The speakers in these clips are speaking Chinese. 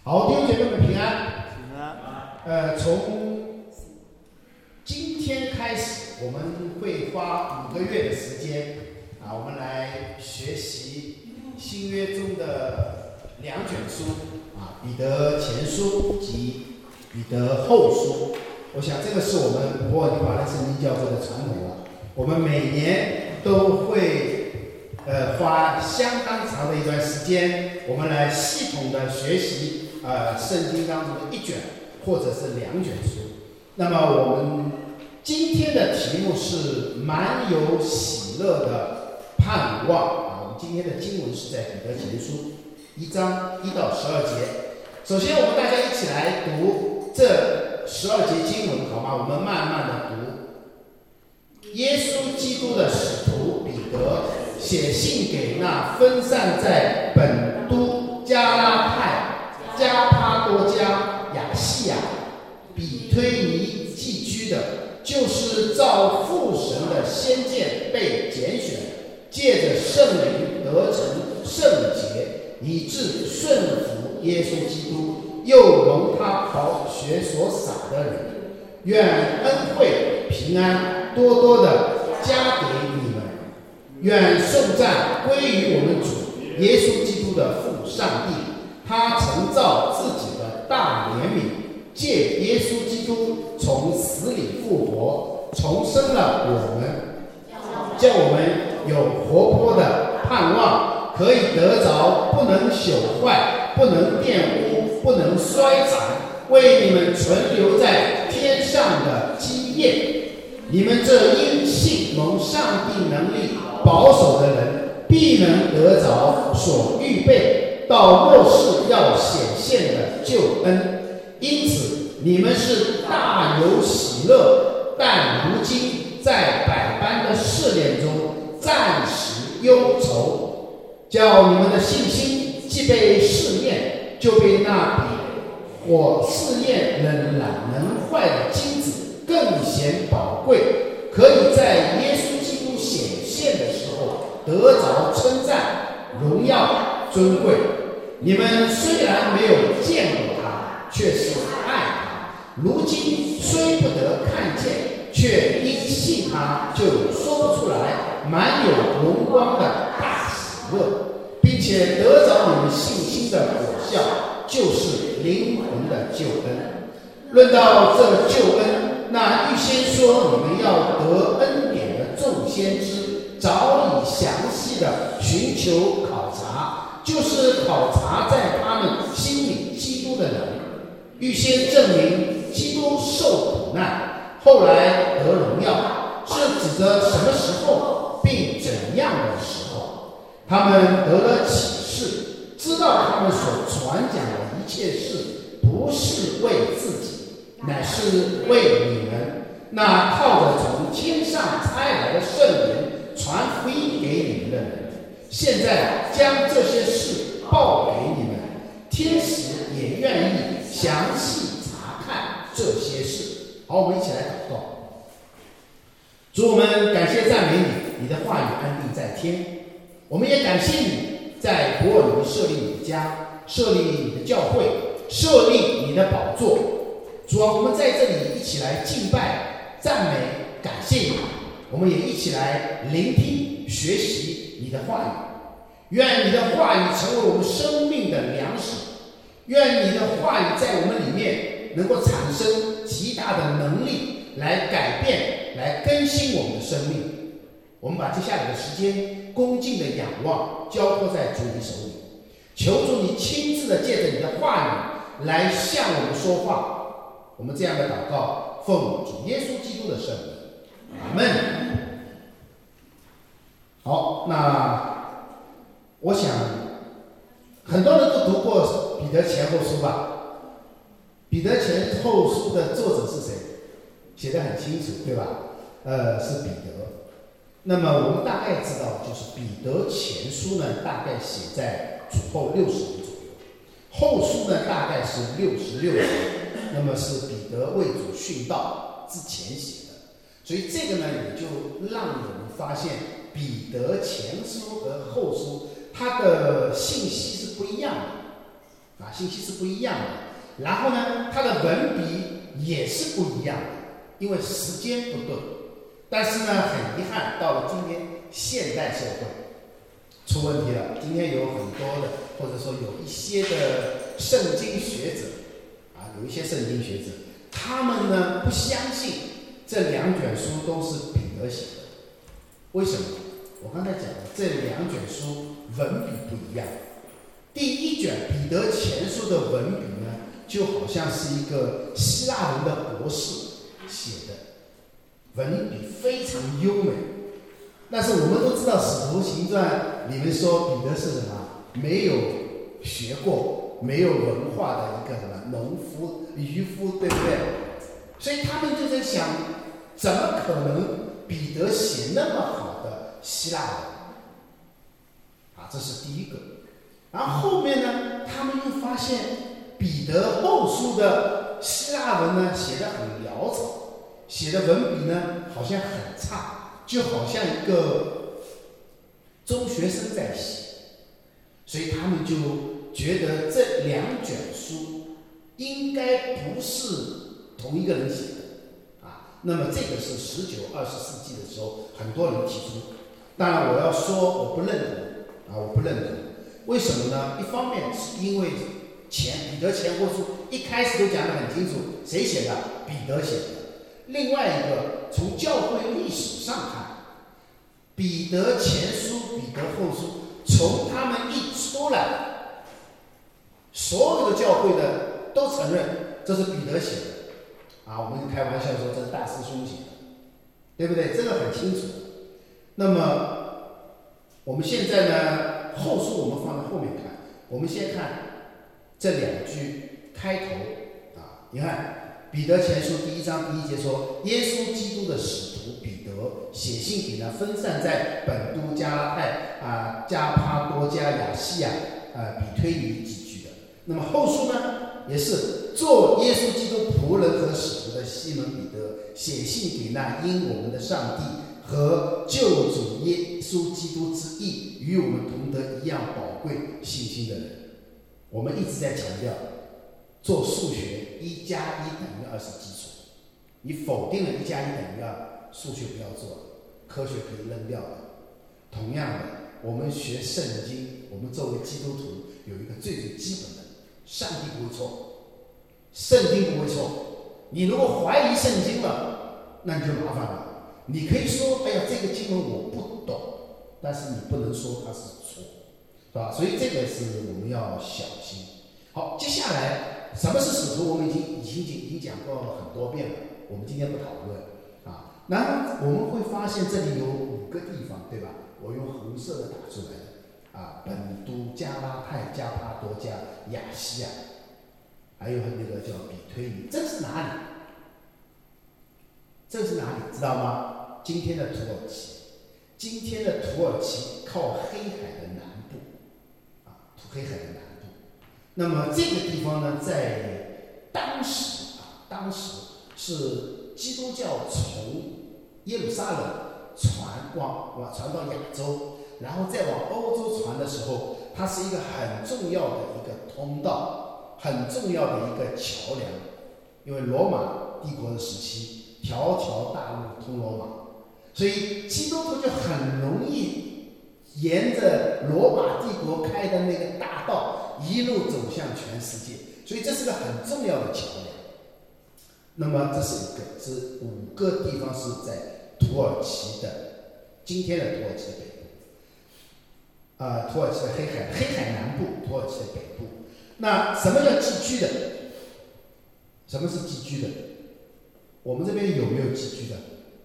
好，弟兄姐妹们平安。 平安。 从今天开始，我们会花5个月的时间我们来学习新约中的2卷书彼得前书及彼得后书。我想这个是我们伯尔尼华人圣经教会的传统了。我们每年都会花相当长的一段时间，我们来系统的学习圣经当中的1卷或者是2卷书。那么我们今天的题目是满有喜乐的盼望我们今天的经文是在彼得前书1章1到12节。首先我们大家一起来读这12节经文好吗？我们慢慢的读。耶稣基督的使徒彼得写信给那分散在本都、加拉太、加帕多家、亚细亚、比推尼寄居的，就是照父神的先见被拣选，借着圣灵得成圣洁，以致顺服耶稣基督，又蒙他宝血所洒的人。愿恩惠平安多多的加给你们。愿颂赞归于我们主耶稣基督的父上帝，他曾照自己的大怜悯，借耶稣基督从死里复活，重生了我们，叫我们有活泼的盼望，可以得着不能朽坏、不能玷污、不能衰残，为你们存留在天上的基业。你们这因信蒙上帝能力保守的人，必能得着所预备到末世要显现的救恩。因此你们是大有喜乐，但如今在百般的试炼中暂时忧愁，叫你们的信心既被试验，就被那比火试验冷懒能坏的金子更显宝贵，可以在耶稣基督显现的时候得着称赞、荣耀、尊贵。你们虽然没有见过他，却是爱他；如今虽不得看见，却因信他，就说不出来满有荣光的大喜乐，并且得着你们信心的果效，就是灵魂的救恩。论到这救恩，那预先说你们要得恩典的众先知，早已详细的寻求考察，就是考察在他们心里基督的人，预先证明基督受苦难，后来得荣耀，是指着什么时候并怎样的时候。他们得了启示，知道他们所传讲的一切事不是为自己，乃是为你们，那靠着从天上差来的圣灵传福音给你们的人。现在将这些事报给你们，天使也愿意详细查看这些事。好，我们一起来祷告。主，我们感谢赞美你，你的话语安定在天。我们也感谢你在伯尔尼设立你的家，设立你的教会，设立你的宝座。主啊，我们在这里一起来敬拜、赞美、感谢你。我们也一起来聆听、学习你的话语。愿你的话语成为我们生命的粮食，愿你的话语在我们里面能够产生极大的能力，来改变、来更新我们的生命。我们把接下来的时间恭敬的仰望交托在主你手里，求主你亲自的借着你的话语来向我们说话。我们这样的祷告，奉主耶稣基督的圣名，阿们。好，那我想很多人都读过彼得前后书吧？彼得前后书的作者是谁？写得很清楚，对吧？是彼得。那么我们大概知道，就是彼得前书呢，大概写在主后60年左右，后书呢大概是66年，那么是彼得为主殉道之前写的。所以这个呢，也就让我们发现彼得前书和后书它的信息是不一样的。 信息是不一样的。然后呢，它的文笔也是不一样的，因为时间不对。但是呢，很遗憾，到了今天现代社会出问题了。今天有很多的，或者说有一些的圣经学者有一些圣经学者，他们呢不相信这2卷书都是彼得写的。为什么？我刚才讲了，这2卷书文笔不一样。第1卷彼得前书的文笔呢，就好像是一个希腊文的博士写的，文笔非常优美。但是我们都知道《使徒行传》里面说彼得是什么？没有学过、没有文化的一个什么农夫、渔夫，对不对？所以他们就在想，怎么可能彼得写那么好的希腊文？这是第一个。然后后面呢，他们又发现彼得后书的希腊文呢写得很潦草，写的文笔呢好像很差，就好像一个中学生在写。所以他们就觉得这2卷书应该不是同一个人写的那么这个是19、20世纪的时候很多人提出。当然我要说我不认同我不认同。为什么呢？一方面是因为彼得前后书一开始都讲得很清楚，谁写的？彼得写的。另外一个，从教会历史上看，彼得前书、彼得后书，从他们一出来，所有的教会的都承认这是彼得写的我们开玩笑说这是大师兄写的，对不对？这个很清楚。那么我们现在呢，后书我们放在后面看，我们先看这2句开头你看彼得前书第1章第1节说，耶稣基督的使徒彼得写信给那分散在本都、加拉太加帕多家、亚细亚比推尼寄居的。那么后书呢，也是做耶稣基督仆人和使徒的西门彼得写信给那因我们的上帝和救主耶稣基督之义与我们同得一样宝贵信心的人。我们一直在强调，做数学1+1等于2是基础，你否定了1+1等于2，数学不要做了，科学可以扔掉了。同样的，我们学圣经，我们作为基督徒有一个最基本的，上帝不会错，圣经不会错。你如果怀疑圣经了，那你就麻烦了。你可以说，哎呀，这个经文我不懂，但是你不能说它是错，是吧？所以这个是我们要小心。好，接下来什么是使徒？我们已经讲过很多遍了，我们今天不讨论然后我们会发现这里有5个地方，对吧？我用红色的打出来的本都、加拉太、加帕多家、亚细亚，还有那个叫比推尼，这是哪里？这是哪里？知道吗？今天的土耳其。今天的土耳其靠黑海的南部黑海的南部。那么这个地方呢，在当时是基督教从耶路撒冷传到亚洲，然后再往欧洲传的时候，它是一个很重要的一个通道，很重要的一个桥梁。因为罗马帝国的时期，条条大路通罗马，所以基督徒就很容易沿着罗马帝国开的那个大道一路走向全世界，所以这是个很重要的桥梁。那么这是一个，这5个地方是在土耳其的，今天的土耳其的北部，土耳其的黑海南部，土耳其的北部。那什么叫寄居的？什么是寄居的？我们这边有没有寄居的？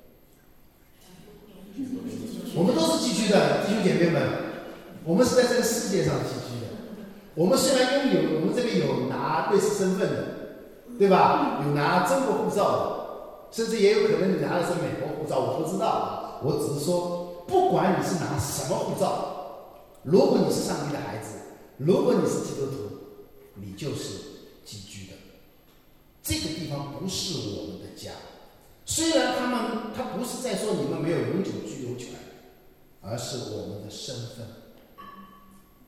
我们都是寄居的，弟兄姐妹们，我们是在这个世界上寄居的。我们虽然拥有，我们这边有拿瑞士身份的，对吧？有拿中国护照的，甚至也有可能你拿的是美国护照，我不知道我只是说，不管你是拿什么护照，如果你是上帝的孩子，如果你是基督徒，你就是寄居的。这个地方不是我们的家，虽然他不是在说你们没有永久居留权，而是我们的身份。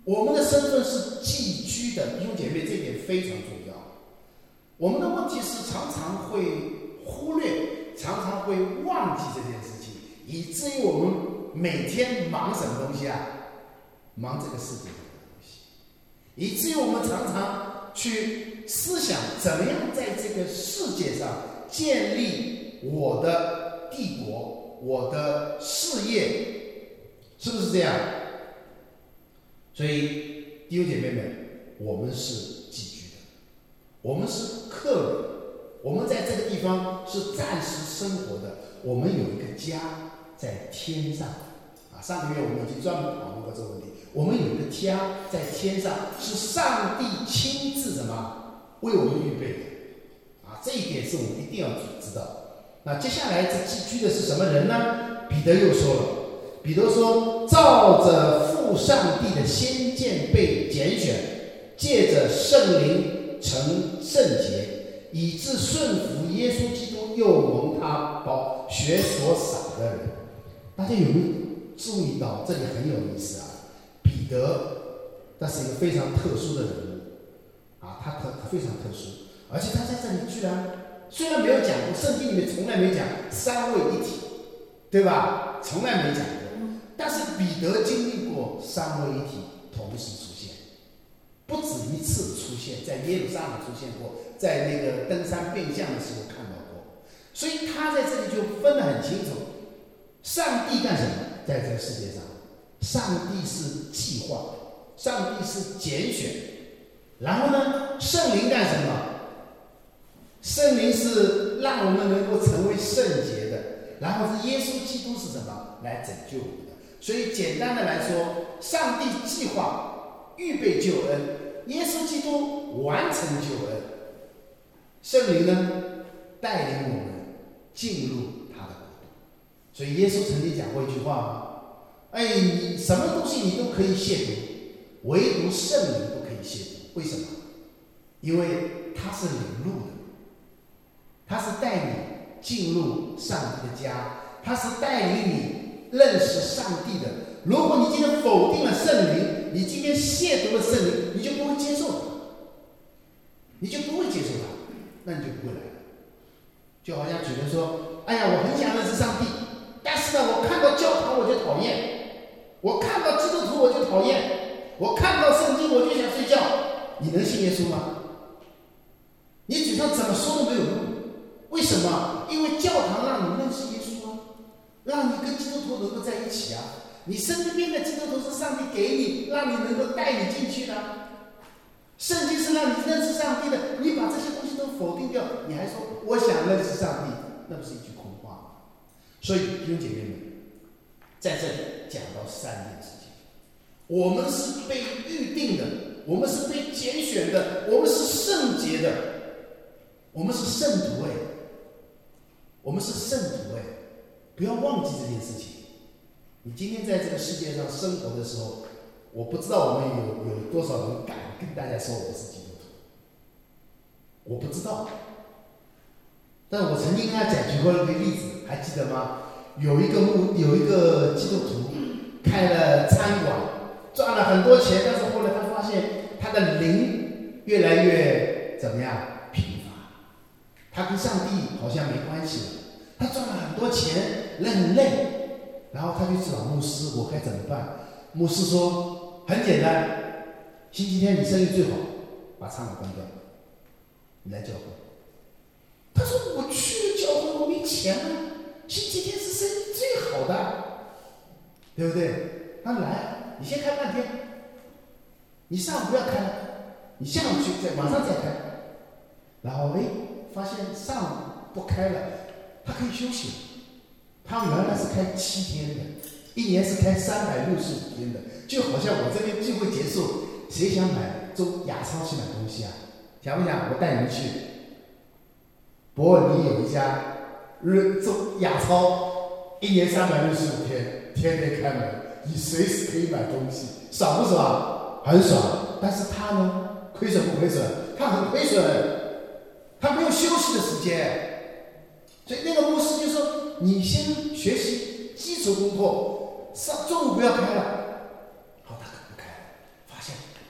我们的身份是寄居的，弟兄姐妹，这一点非常重要。我们的问题是常常会忽略，常常会忘记这件事情，以至于我们每天忙什么东西啊？忙这个世界的东西，以至于我们常常去思想怎么样在这个世界上建立我的帝国，我的事业，是不是这样？所以弟兄姐妹们，我们是寄居的，我们是客人，我们在这个地方是暂时生活的，我们有一个家在天上啊。上个月我们已经专门讨论过这个问题，我们有一个家在天上，是上帝亲自什么为我们预备的啊，这一点是我们一定要知道。那接下来这寄居的是什么人呢？彼得又说了，彼得说，照着父上帝的先见被拣选，借着圣灵成圣洁，以致顺服耶稣基督，又蒙他保血所洒的人。大家有没有注意到这里很有意思啊？彼得那是一个非常特殊的人物啊，他非常特殊，而且他在这里居然虽然没有讲过，圣经里面从来没讲三位一体，对吧？从来没讲过。但是彼得经历过三位一体同时出现，不止一次出现，在耶路撒冷出现过，在那个登山变相的时候看到过，所以他在这里就分得很清楚，上帝干什么？在这个世界上，上帝是计划，上帝是拣选，然后呢，圣灵干什么？圣灵是让我们能够成为圣洁的，然后是耶稣基督是什么？来拯救我们的。所以简单的来说，上帝计划预备救恩，耶稣基督完成救恩，圣灵呢带领我们进入他的国度。所以耶稣曾经讲过一句话吗？哎，你什么东西你都可以亵渎，唯独圣灵不可以亵渎。为什么？因为他是领路的，他是带你进入上帝的家，他是带领你认识上帝的。如果你今天否定了圣灵，你今天亵渎了圣灵，你就不会接受他，你就不会接受他，那你就不会来了。就好像举人说，哎呀，我很想认识上帝，但是呢，我看到教堂我就讨厌，我看到基督徒我就讨厌，我看到圣经我就想睡觉。你能信耶稣吗？你嘴上怎么说都没有用。为什么？因为教堂让你认识耶稣啊，让你跟基督徒能够在一起啊。你身边的基督徒是上帝给你，让你能够带你进去的。圣经是让你认识上帝的，你把这些东西都否定掉，你还说我想认识上帝，那不是一句空话吗？所以弟兄姐妹们，在这里讲到三件事情，我们是被预定的，我们是被拣选的，我们是圣洁的，我们是圣徒我们是圣徒不要忘记这件事情。你今天在这个世界上生活的时候，我不知道我们有多少人敢跟大家说我们是基督徒，我不知道。但我曾经跟他举过一个例子，还记得吗？有一个基督徒开了餐馆，赚了很多钱，但是后来他发现他的灵越来越怎么样？贫乏。他跟上帝好像没关系了，他赚了很多钱，人很累。然后他就找牧师，我该怎么办？牧师说很简单，星期天你生意最好，把餐馆关掉，你来教会。他说我去了教会我没钱啊，星期天是生意最好的，对不对？他来，你先开半天，你上午不要开了，你下午去晚上再开。然后发现上午不开了，他可以休息。他原来是开7天的，一年是开365天的，就好像我这边聚会结束，谁想买中亚超去买东西啊？想不想？我带你们去。伯尔尼有一家中亚超，一年365天，天天开门，你随时可以买东西，爽不爽？很爽。但是他呢，亏损不亏损？他很亏损，他没有休息的时间。所以那个牧师就说，你先学习基础功课，中午不要开了。好，他可不开了，发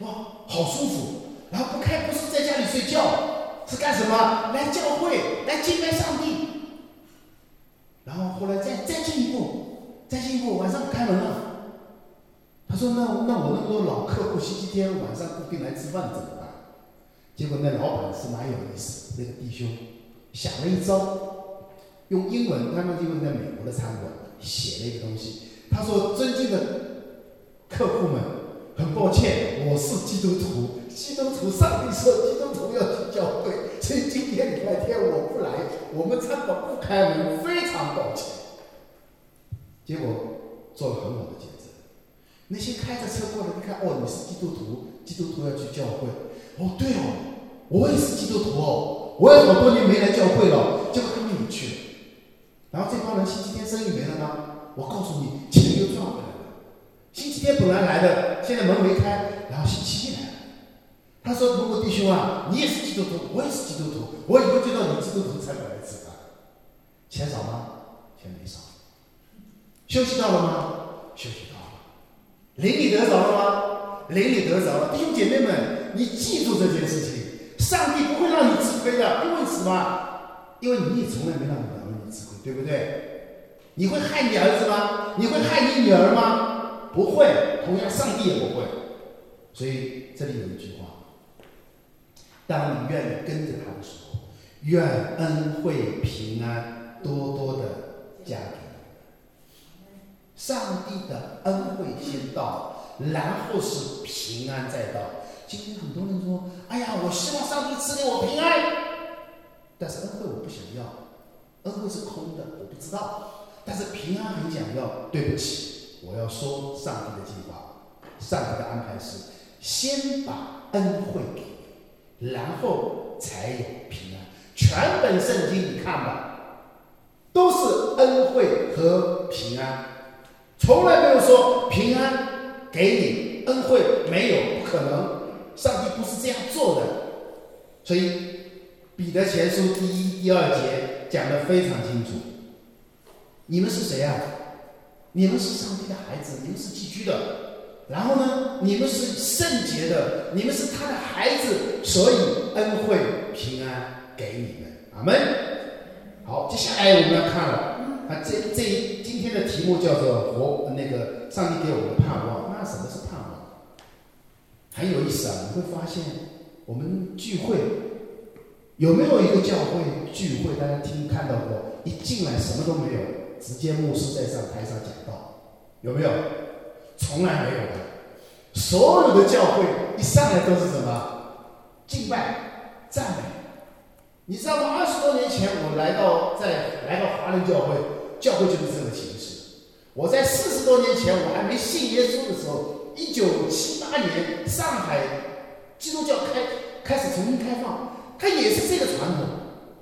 哇，好舒服。然后不是在家里睡觉，是干什么？来教会，来敬拜上帝。然后后来再进一步，晚上开门了。他说：“那我那么多老客户，星期天晚上固定来吃饭怎么办？”结果那老板是蛮有意思，那个弟兄想了一招，用英文，他们因为在美国的餐馆写了一个东西。他说：“尊敬的客户们，很抱歉，我是基督徒。上帝说基督徒要去教会，所以今天礼拜天我不来，我们餐馆不开门，非常抱歉。”结果做了很好的见证。那些开着车过来，一看，哦，你是基督徒要去教会。哦，对哦，我也是基督徒哦，我也好多年没来教会了。结果他们也去了。然后这帮人星期天生意没了吗？我告诉你，钱又赚回来了。星期天本来来的，现在门没开，然后星期一来了。他说：“如果弟兄啊，你也是基督徒，我也是基督徒，我以后就到你基督徒餐馆来吃饭。钱少吗？钱没少。休息到了吗？休息到了。灵里得着了吗？灵里得着了。弟兄姐妹们，你记住这件事情，上帝不会让你吃亏的。因为什么？因为你也从来没让你儿女吃亏，对不对？你会害你儿子吗？你会害你女儿吗？不会。同样，上帝也不会。所以这里有一句话：当你愿意跟着他的时候，愿恩惠平安多多的加给你。上帝的恩惠先到，然后是平安再到。今天很多人说：“哎呀，我希望上帝赐给我平安，但是恩惠我不想要，恩惠是空的，我不知道。但是平安很想要。”对不起，我要说上帝的计划，上帝的安排是先把恩惠给你，然后才有平安。全本圣经你看吧，都是恩惠和平安，从来没有说平安给你，恩惠没有，不可能。上帝不是这样做的。所以彼得前书第1、第2节讲得非常清楚。你们是谁啊？你们是上帝的孩子，你们是寄居的。然后呢，你们是圣洁的，你们是他的孩子，所以恩惠平安给你们。阿们。好，接下来我们要看了，今天的题目叫做上帝给我们的盼望。那什么是盼望？很有意思啊！你会发现，我们聚会有没有一个教会聚会？大家看到过，一进来什么都没有，直接牧师在台上讲道，有没有？从来没有的。所有的教会一上来都是什么？敬拜、赞美。你知道吗？20多年前我来到华人教会，教会就是这个形式。我在40多年前我还没信耶稣的时候，1978年上海基督教开始重新开放，它也是这个传统，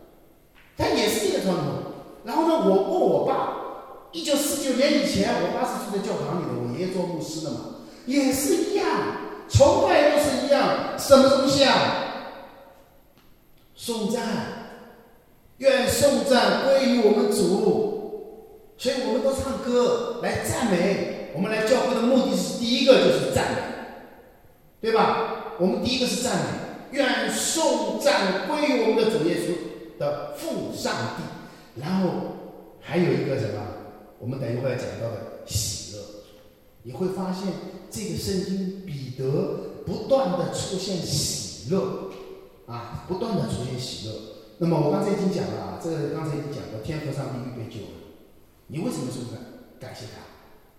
然后呢，我问我爸，1949年以前，我爸是住在教堂里的，我爷爷做牧师的嘛，也是一样，从来都是一样。什么东西啊？颂赞，愿颂赞归于我们主，所以我们都唱歌来赞美。我们来教会的目的是第一个就是赞美，对吧？我们第一个是赞美，愿颂赞归于我们的主耶稣的父上帝。然后还有一个什么？我们等一会儿讲到的喜乐。你会发现这个圣经彼得不断的出现喜乐。不断的出现喜乐。那么我刚才已经讲了这个刚才已经讲了，天父上帝预备救恩。你为什么说感谢他？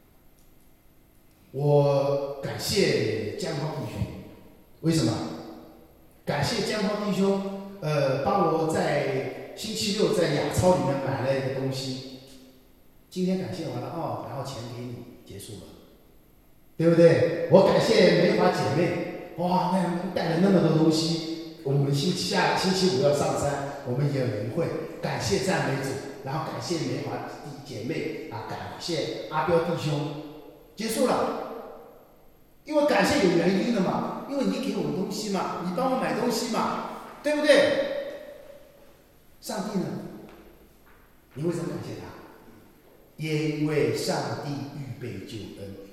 我感谢江涛弟兄。为什么？感谢江涛弟兄，帮我在星期六在亚超里面买了一个东西。今天感谢完了然后钱给你，结束了，对不对？我感谢梅华姐妹，哇，带了那么多东西。我们星期五要上山，我们也有灵会，感谢赞美主，然后感谢梅华姐妹感谢阿彪弟兄，结束了。因为感谢有原因的嘛，因为你给我东西嘛，你帮我买东西嘛，对不对？上帝呢？你为什么感谢他？因为上帝预备救恩，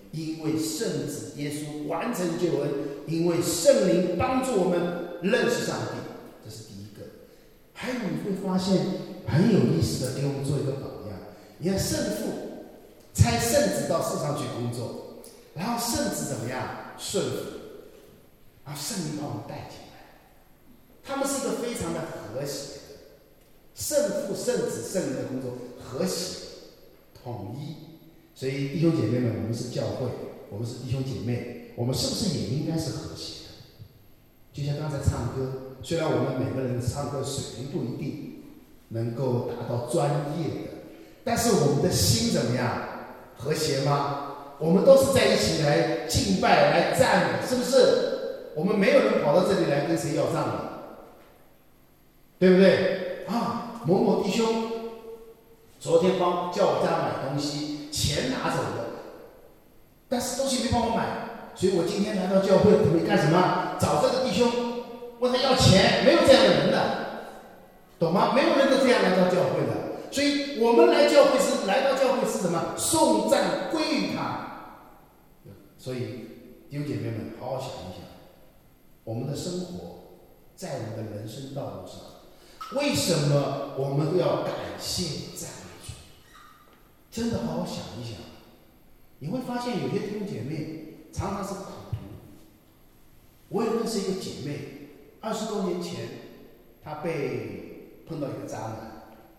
因为圣子耶稣完成救恩，因为圣灵帮助我们认识上帝，这是第一个。还有你会发现很有意思的，给我们做一个榜样。你看圣父差圣子到世上去工作，然后圣子怎么样顺服，然后圣灵把我们带进来，他们是一个非常的和谐的，圣父、圣子、圣灵的工作和谐统一。所以弟兄姐妹们，我们是教会，我们是弟兄姐妹，我们是不是也应该是和谐的？就像刚才唱歌，虽然我们每个人唱歌水平不一定能够达到专业的，但是我们的心怎么样？和谐吗？我们都是在一起来敬拜、来赞美，是不是？我们没有人跑到这里来跟谁要账的，对不对？啊，某某弟兄昨天叫我家买东西，钱拿走了，但是东西没帮我买，所以我今天来到教会准备干什么？找这个弟兄问他要钱，没有这样的人的，懂吗？没有人都这样来到教会的。所以我们来到教会是什么？颂赞归于他。所以弟兄姐妹们，好好想一想，我们的生活在我们的人生道路上，为什么我们都要感谢赞美主？真的好好想一想，你会发现有些弟兄姐妹常常是苦读。我也认识一个姐妹，20多年前，她碰到一个渣男。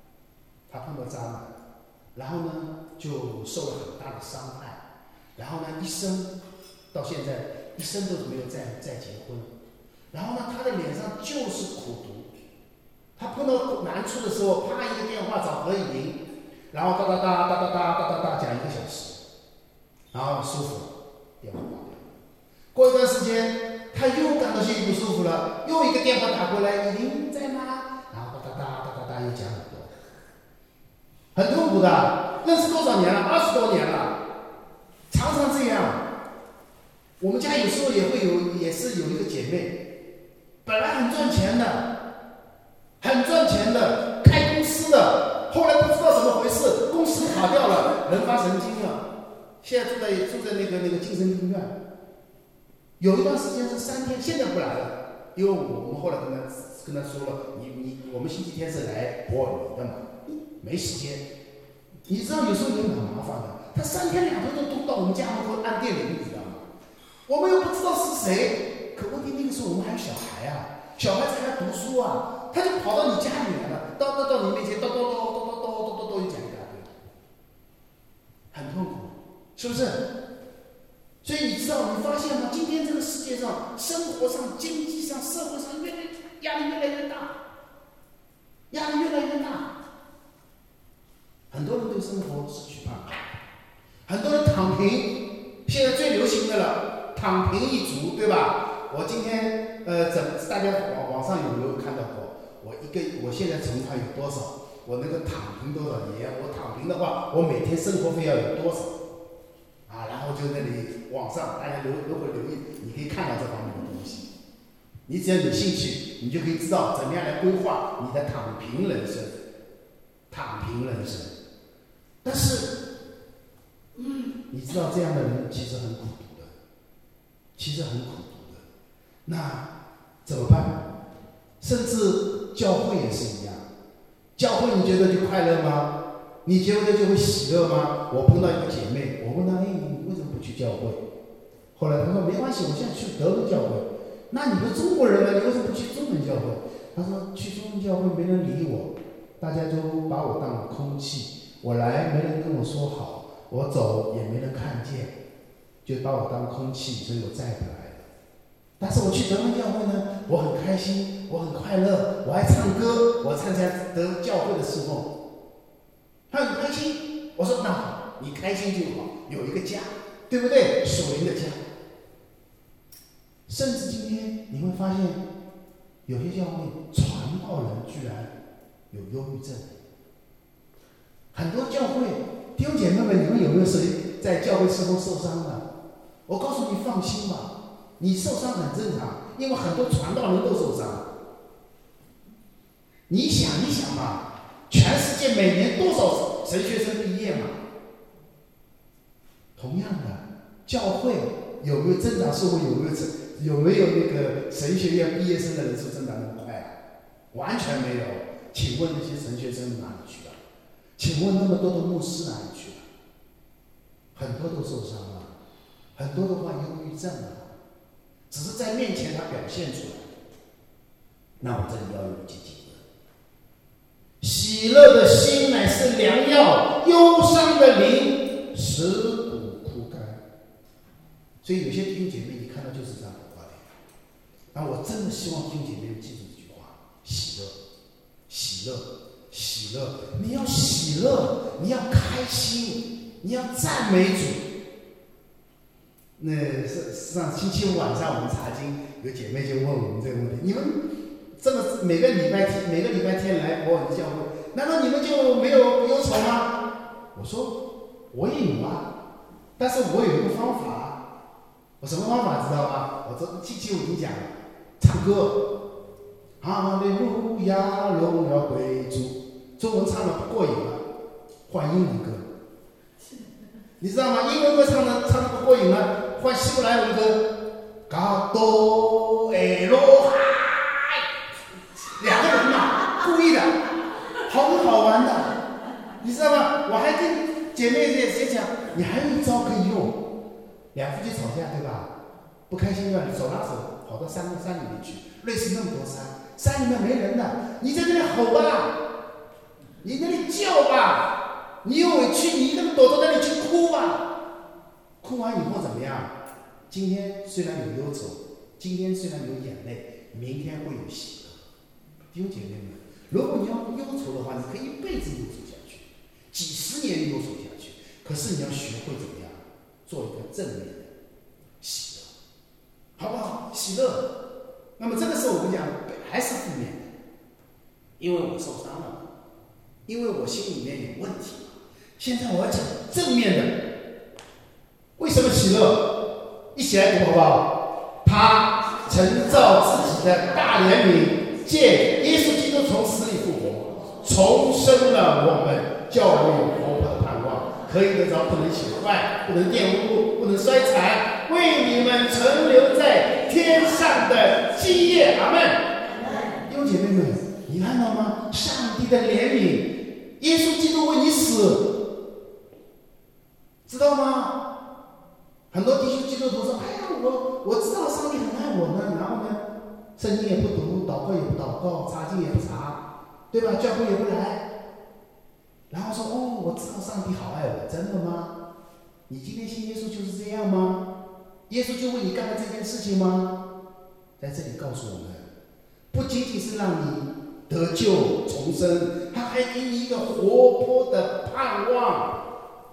然后呢，就受了很大的伤害，然后呢，一生到现在一生都没有再结婚，然后呢，他的脸上就是苦读。他碰到难处的时候，啪一个电话找何以琳，然后哒讲1个小时，然后舒服了，电话挂掉。过一段时间，他又感到心里不舒服了，又一个电话打过来，以琳在吗？然后哒又讲很多。很痛苦的，认识多少年了？20多年了，常常这样。我们家有时候也是有一个姐妹，本来很赚钱的，开公司的，后来不知道怎么回事，公司垮掉了，人发神经了，现在住在那个精神病院。有一段时间是3天，现在不来了，因为我们后来跟他说了，我们星期天是来博尔尼的嘛。没时间，你知道有时候也很麻烦的。他3天2头都蹲到我们家门口按电铃，你知道吗？我们又不知道是谁，可问题那个时候我们还有小孩啊，小孩子还要读书啊，他就跑到你家里来了，到你面前，都讲一大堆，很痛苦，是不是？所以你知道，你发现吗？今天这个世界上，生活上、经济上、社会上，压力越来越大。很多人对生活失去盼望，很多人躺平，现在最流行的了，躺平一族，对吧？我今天大家网上有没有看到过？我现在存款有多少？我那个躺平多少年？我躺平的话，我每天生活费要有多少？啊，然后就那里网上大家如果留意，你可以看到这方面的东西。你只要有兴趣，你就可以知道怎么样来规划你的躺平人生。但是，你知道这样的人其实很苦读的，那怎么办？甚至教会也是一样，教会你觉得就快乐吗？你觉得就会喜乐吗？我碰到一个姐妹，我问她，你为什么不去教会？后来她说没关系，我现在去德文教会。那你不是中国人吗？你为什么不去中文教会？她说去中文教会没人理我，大家都把我当空气，我来没人跟我说好，我走也没人看见，就把我当空气，所以我再也不来了。但是我去德文教会呢，我很开心，我很快乐，我还唱歌，我参加德教会的侍奉，他很开心。我说那好，你开心就好，有一个家，对不对？属灵的家。甚至今天你会发现，有些教会传道人居然有忧郁症。很多教会弟兄姐妹们，你们有没有谁在教会侍奉受伤的？我告诉你，放心吧，你受伤很正常，因为很多传道人都受伤。你想一想嘛，全世界每年多少神学生毕业嘛？同样的， 教会有没有增长？社会有没有那个神学院毕业生的人数增长那么快啊？完全没有。请问那些神学生哪里去了？请问那么多的牧师哪里去了？很多都受伤了，很多都患忧郁症了，只是在面前他表现出来。那我这里要有几个：喜乐的心乃是良药，忧伤的灵使骨枯干。所以有些弟兄姐妹一看到就是这样的话题。但我真的希望弟兄姐妹记住这句话：喜乐，喜乐，喜乐！你要喜乐，你要开心，你要赞美主。那上星期五晚上我们查经，有姐妹就问我们这个问题：你们这么每个礼拜天来伯恩教会，难道你们就没有忧愁吗？我说我也有啊，但是我有一个方法。我什么方法知道吗？我这星期五已经讲了，唱歌，哈利路亚，荣耀归主。中文唱的不过瘾了，换英文歌。你知道吗？英文歌唱的不过瘾了，换希伯来文歌。嘎多埃罗哈，两个人嘛，故意的，很好玩的，你知道吗？我还跟姐妹也讲，你还有一招可以用。两夫妻吵架对吧？不开心了，手拉手跑到山里面去。瑞士那么多山里面没人的，你在那里吼吧，你那里叫吧，你有委屈你一个人躲到那里去哭吧。哭完以后怎么样？今天虽然有忧愁，今天虽然有眼泪，明天会有喜乐。弟兄姐妹们，如果你要忧愁的话，你可以一辈子忧愁下去，几十年忧愁下去。可是你要学会怎么样做一个正面的喜乐，好不好？喜乐。那么这个时候我们讲还是负面的，因为我受伤了，因为我心里面有问题。现在我要讲正面的。为什么喜乐？一起来读好不好？他曾照自己的大怜悯，借耶稣基督从死里复活，重生了我们，叫我们有活泼的盼望，可以得着不能朽坏，不能玷污，不能衰残，为你们存留在天上的基业。阿们。弟兄姐妹们，你看到吗？上帝的怜悯，耶稣基督为你死，知道吗？很多弟兄基督徒说：“哎呀，我知道上帝很爱我呢，然后呢，圣经也不读，祷告也不祷告，查经也不查，对吧？教会也不来。然后说：哦，我知道上帝好爱我，真的吗？你今天信耶稣就是这样吗？耶稣就为你干了这件事情吗？在这里告诉我们，不仅仅是让你得救重生，他还给你一个活泼的盼望。”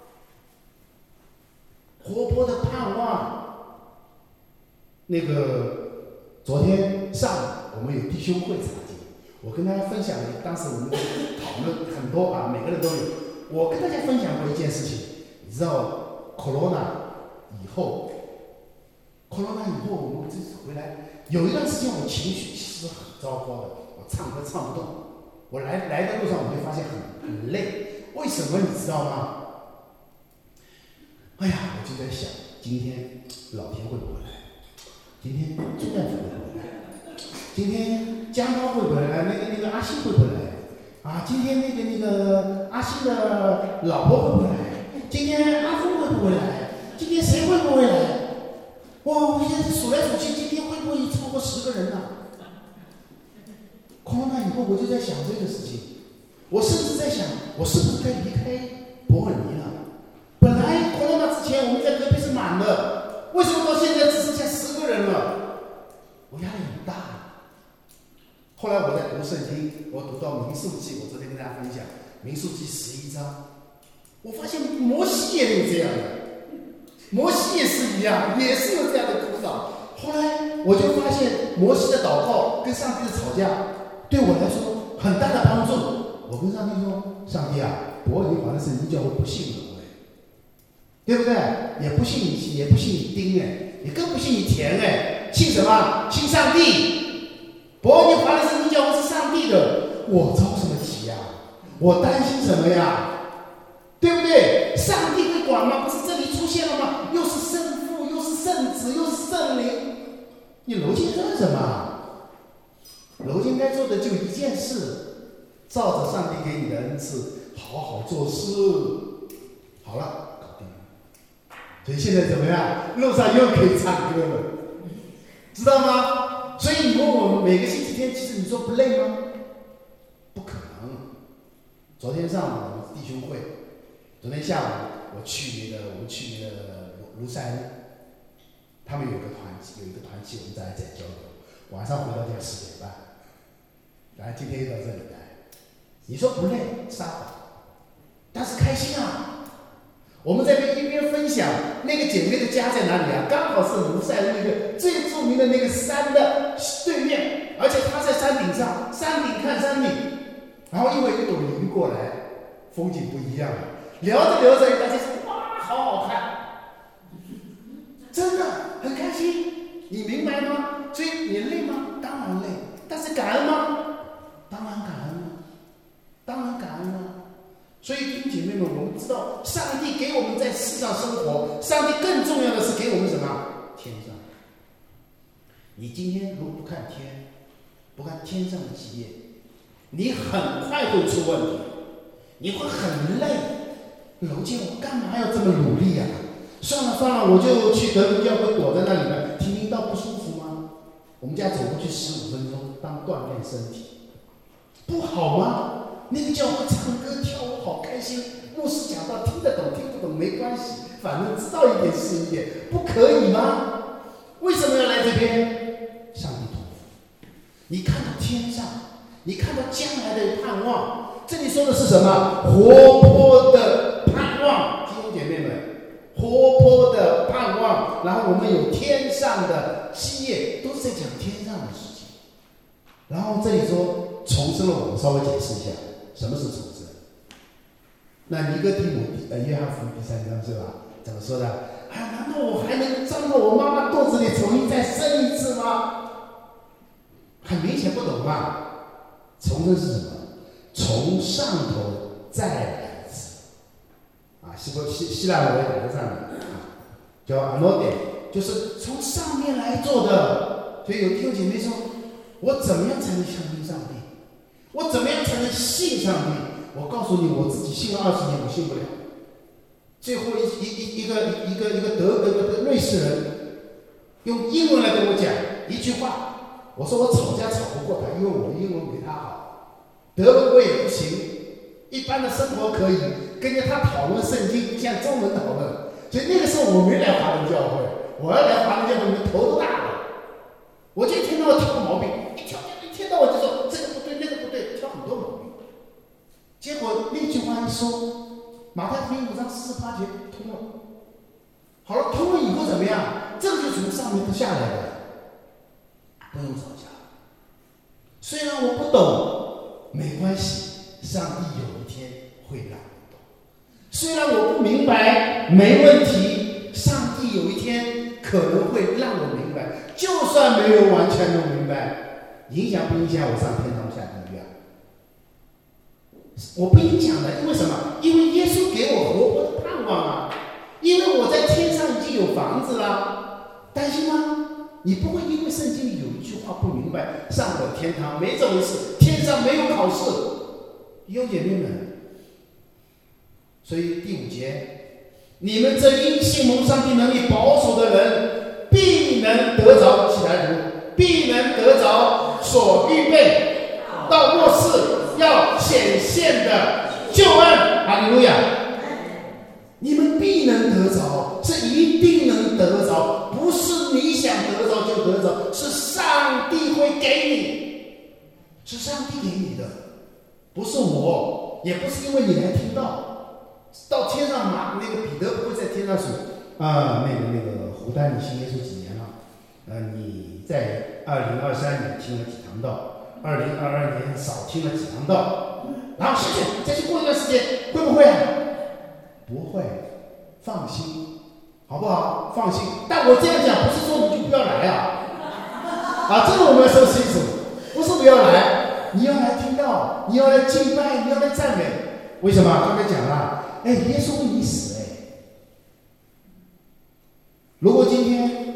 活泼的盼望。那个昨天上午我们有弟兄会查经，我跟大家分享了，当时我们讨论很多啊，每个人都有。我跟大家分享过一件事情，你知道 ，Corona 以后我们这次回来有一段时间，我情绪其实很糟糕的，我唱歌唱不动。我来的路上我就发现很累，为什么你知道吗？哎呀，我就在想，今天老田会不会来？今天朱大夫会不会来？今天江涛会不会来？那个阿信会不会来？啊，今天那个阿信的老婆会不会来？今天阿峰会不会来？今天谁会不会来？哇，我现在数来数去，今天会不会超过10个人呢？Corona以后，我就在想这个事情，我甚至在想，我是不是该离开伯尔尼了？本来 Corona 之前我们在隔壁是满的，为什么到现在只剩下10个人了？我压力很大。后来我在读圣经，我读到民数记，我昨天跟大家分享民数记11章，我发现摩西也有这样的，摩西也是一样，也是有这样的苦恼。后来我就发现摩西的祷告跟上帝的吵架，对我来说很大的帮助。我跟上帝说：“上帝啊，伯尔尼华的圣经教会不信我。”对不对？也不信你，也不信你丁哎，也更不信你田哎，信什么？信上帝。伯尔尼华的圣经教会是上帝的，我着什么急呀？我担心什么呀？对不对？上帝会管吗？不是这里出现了吗？又是圣父， 圣子又是圣灵，你如今算什么？如今该做的就一件事，照着上帝给你的恩赐，好好做事。好了，搞定了。所以现在怎么样？路上又可以唱歌了，知道吗？所以你问我们每个星期天，其实你说不累吗？不可能。昨天上午我们弟兄会，昨天下午我们去那个庐山，他们有一个团契，我们在交流。晚上回到家10点半，然后今天又到这里来。你说不累，撒谎，但是开心啊！我们在一边分享，那个姐妹的家在哪里啊？刚好是庐山那个最著名的那个山的对面，而且她在山顶上，山顶看山顶，然后因为一朵云过来，风景不一样了。聊着聊着，大家说哇，好好看，真的很开心，你明白吗？所以你累吗？当然累，但是感恩吗？当然感恩了，当然感恩了。所以弟兄姐妹们，我们知道上帝给我们在世上生活，上帝更重要的是给我们什么？天上。你今天如果不看天，不看天上的基业，你很快会出问题，你会很累。如今我干嘛要这么努力啊？算了，我就去德国教会躲在那里面，听到不舒服吗？我们家走过去15分钟，当锻炼身体，不好吗？那个教会唱歌跳舞好开心，牧师讲到听得懂听不懂没关系，反正知道一点是一点，不可以吗？为什么要来这边？上帝托付你看到天上，你看到将来的盼望。这里说的是什么？活泼的盼望，弟兄姐妹们，活泼的盼望。然后我们有天上的基业，都是在讲天上的事情。然后这里说重生了，我们稍微解释一下。什么是重生？那尼哥底母约翰福音第3章是吧？怎么说的？难道我还能钻到我妈妈肚子里重新再生一次吗？很明显不懂吧？重生是什么？从上头再来一次。希腊文也打在上面叫 anode， 就是从上面来做的。所以有弟兄姐妹说，我怎么样才能相信上帝？我怎么样才能信上帝？我告诉你，我自己信了20年，我信不了。最后一个瑞士人用英文来跟我讲一句话，我说我吵架吵不过他，因为我英文比他好，德文我也不行，一般的生活可以，跟着他讨论圣经，像中文讨论。所以那个时候我没来华人教会，我要来华人教会，你们头都大了。我就一天到晚挑毛病，一天到晚就说这个不对那个不对，挑很多毛病。结果那句话一说，马太福音5章48节通了。好了，通了以后怎么样？这个就从上面不下来的，不用吵架。虽然我不懂，没关系，上帝有一天会让我懂。虽然我不明白，没问题，上帝有一天可能会让我明白。就算没有完全弄明白，影响不影响我上天堂下地狱啊？我不影响的，因为什么？因为耶稣给我活泼的盼望啊！因为我在天上已经有房子了，担心吗？你不会因为圣经里有一句话不明白，上不了天堂，没这回事，天上没有考试。弟兄姐妹们，所以第5节，你们这因信蒙上帝能力保守的人，必能得着，起来读，必能得着所预备到末世要显现的救恩。哈利路亚！你们必能得着，是一定能得着，不是你想得着就得着，是上帝会给你，是上帝给你的，不是我，也不是因为你来听到天上那个彼得不会在天上数那个胡丹，你信耶稣几年了？你在2023年听了几堂道，2022年少听了几堂道，然后再去过一段时间，会不会？不会，放心，好不好？放心。但我这样讲不是说你就不要来这个我们要说清楚，不是不要来，你要来听到，你要来敬拜，你要来赞美。为什么？刚才讲了，耶稣为你死如果今天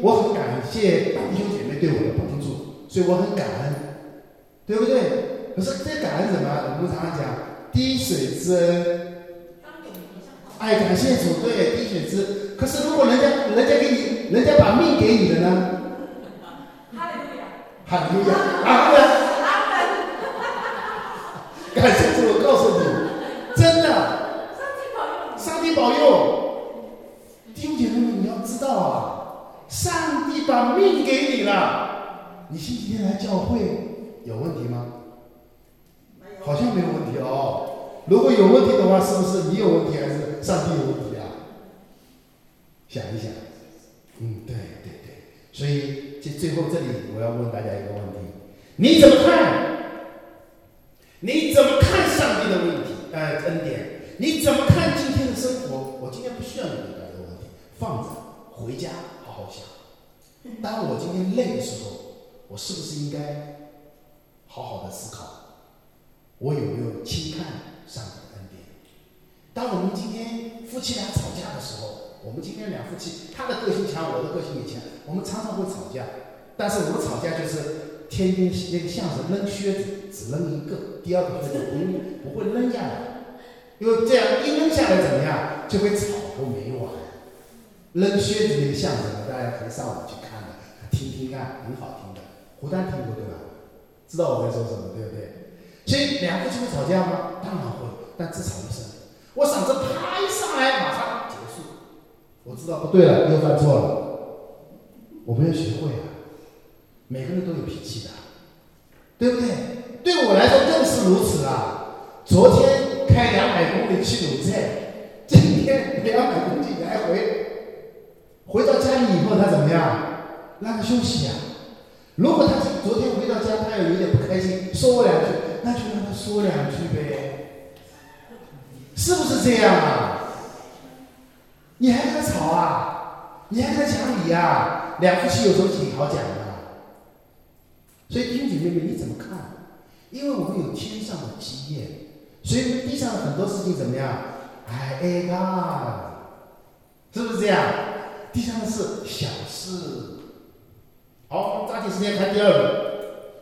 我很感谢弟兄姐妹对我的帮助，所以我很感恩，对不对？可是这感恩什么？我们常常讲滴水之恩，哎，感谢主，对，滴水之。可是如果人家给你，人家把命给你了呢？哈利路亚，哈利路亚，阿门，阿门。感谢主，我告诉你，真的，上帝保佑，弟兄姐妹们，你要知道啊，上帝把命给你了，你星期天来教会有问题吗？好像没有问题哦。如果有问题的话，是不是你有问题，还是上帝有问题啊？想一想，对。所以最后这里我要问大家一个问题：你怎么看？你怎么看上帝的问题？恩典？你怎么看今天的生活？我今天不需要你回答这个问题，放着回家好好想。当我今天累的时候，我是不是应该好好的思考？我有没有轻看上帝的恩典？当我们今天夫妻俩吵架的时候，我们今天两夫妻，他的个性强，我的个性也强，我们常常会吵架。但是我们吵架就是天天那个像是扔靴子，只扔一个，第二个靴子不会扔下来，因为这样一扔下来怎么样，就会吵个没完。扔靴子那个相声，大家可以上网去看的，听听看，很好听的。胡丹听过对吧？知道我在说什么，对不对？所以两夫妻会吵架吗？当然会，但只吵一声。我嗓子啪一上来，马上结束。我知道不对了，又犯错了。我们要学会啊，每个人都有脾气的，对不对？对我来说更是如此啊。昨天开200公里去鲁菜，今天200公里来回。回到家里以后，他怎么样？让他休息啊。如果他昨天回到家，他有点不开心，说我2句，那就让他说2句呗，是不是这样啊？你还跟他吵啊？你还跟他讲理啊？两夫妻有什么挺好讲的？所以弟兄姐妹们，你怎么看？因为我们有天上的基业，所以地上的很多事情怎么样？哎呀，是不是这样？地上的事小事。好，我们抓紧时间看第二个。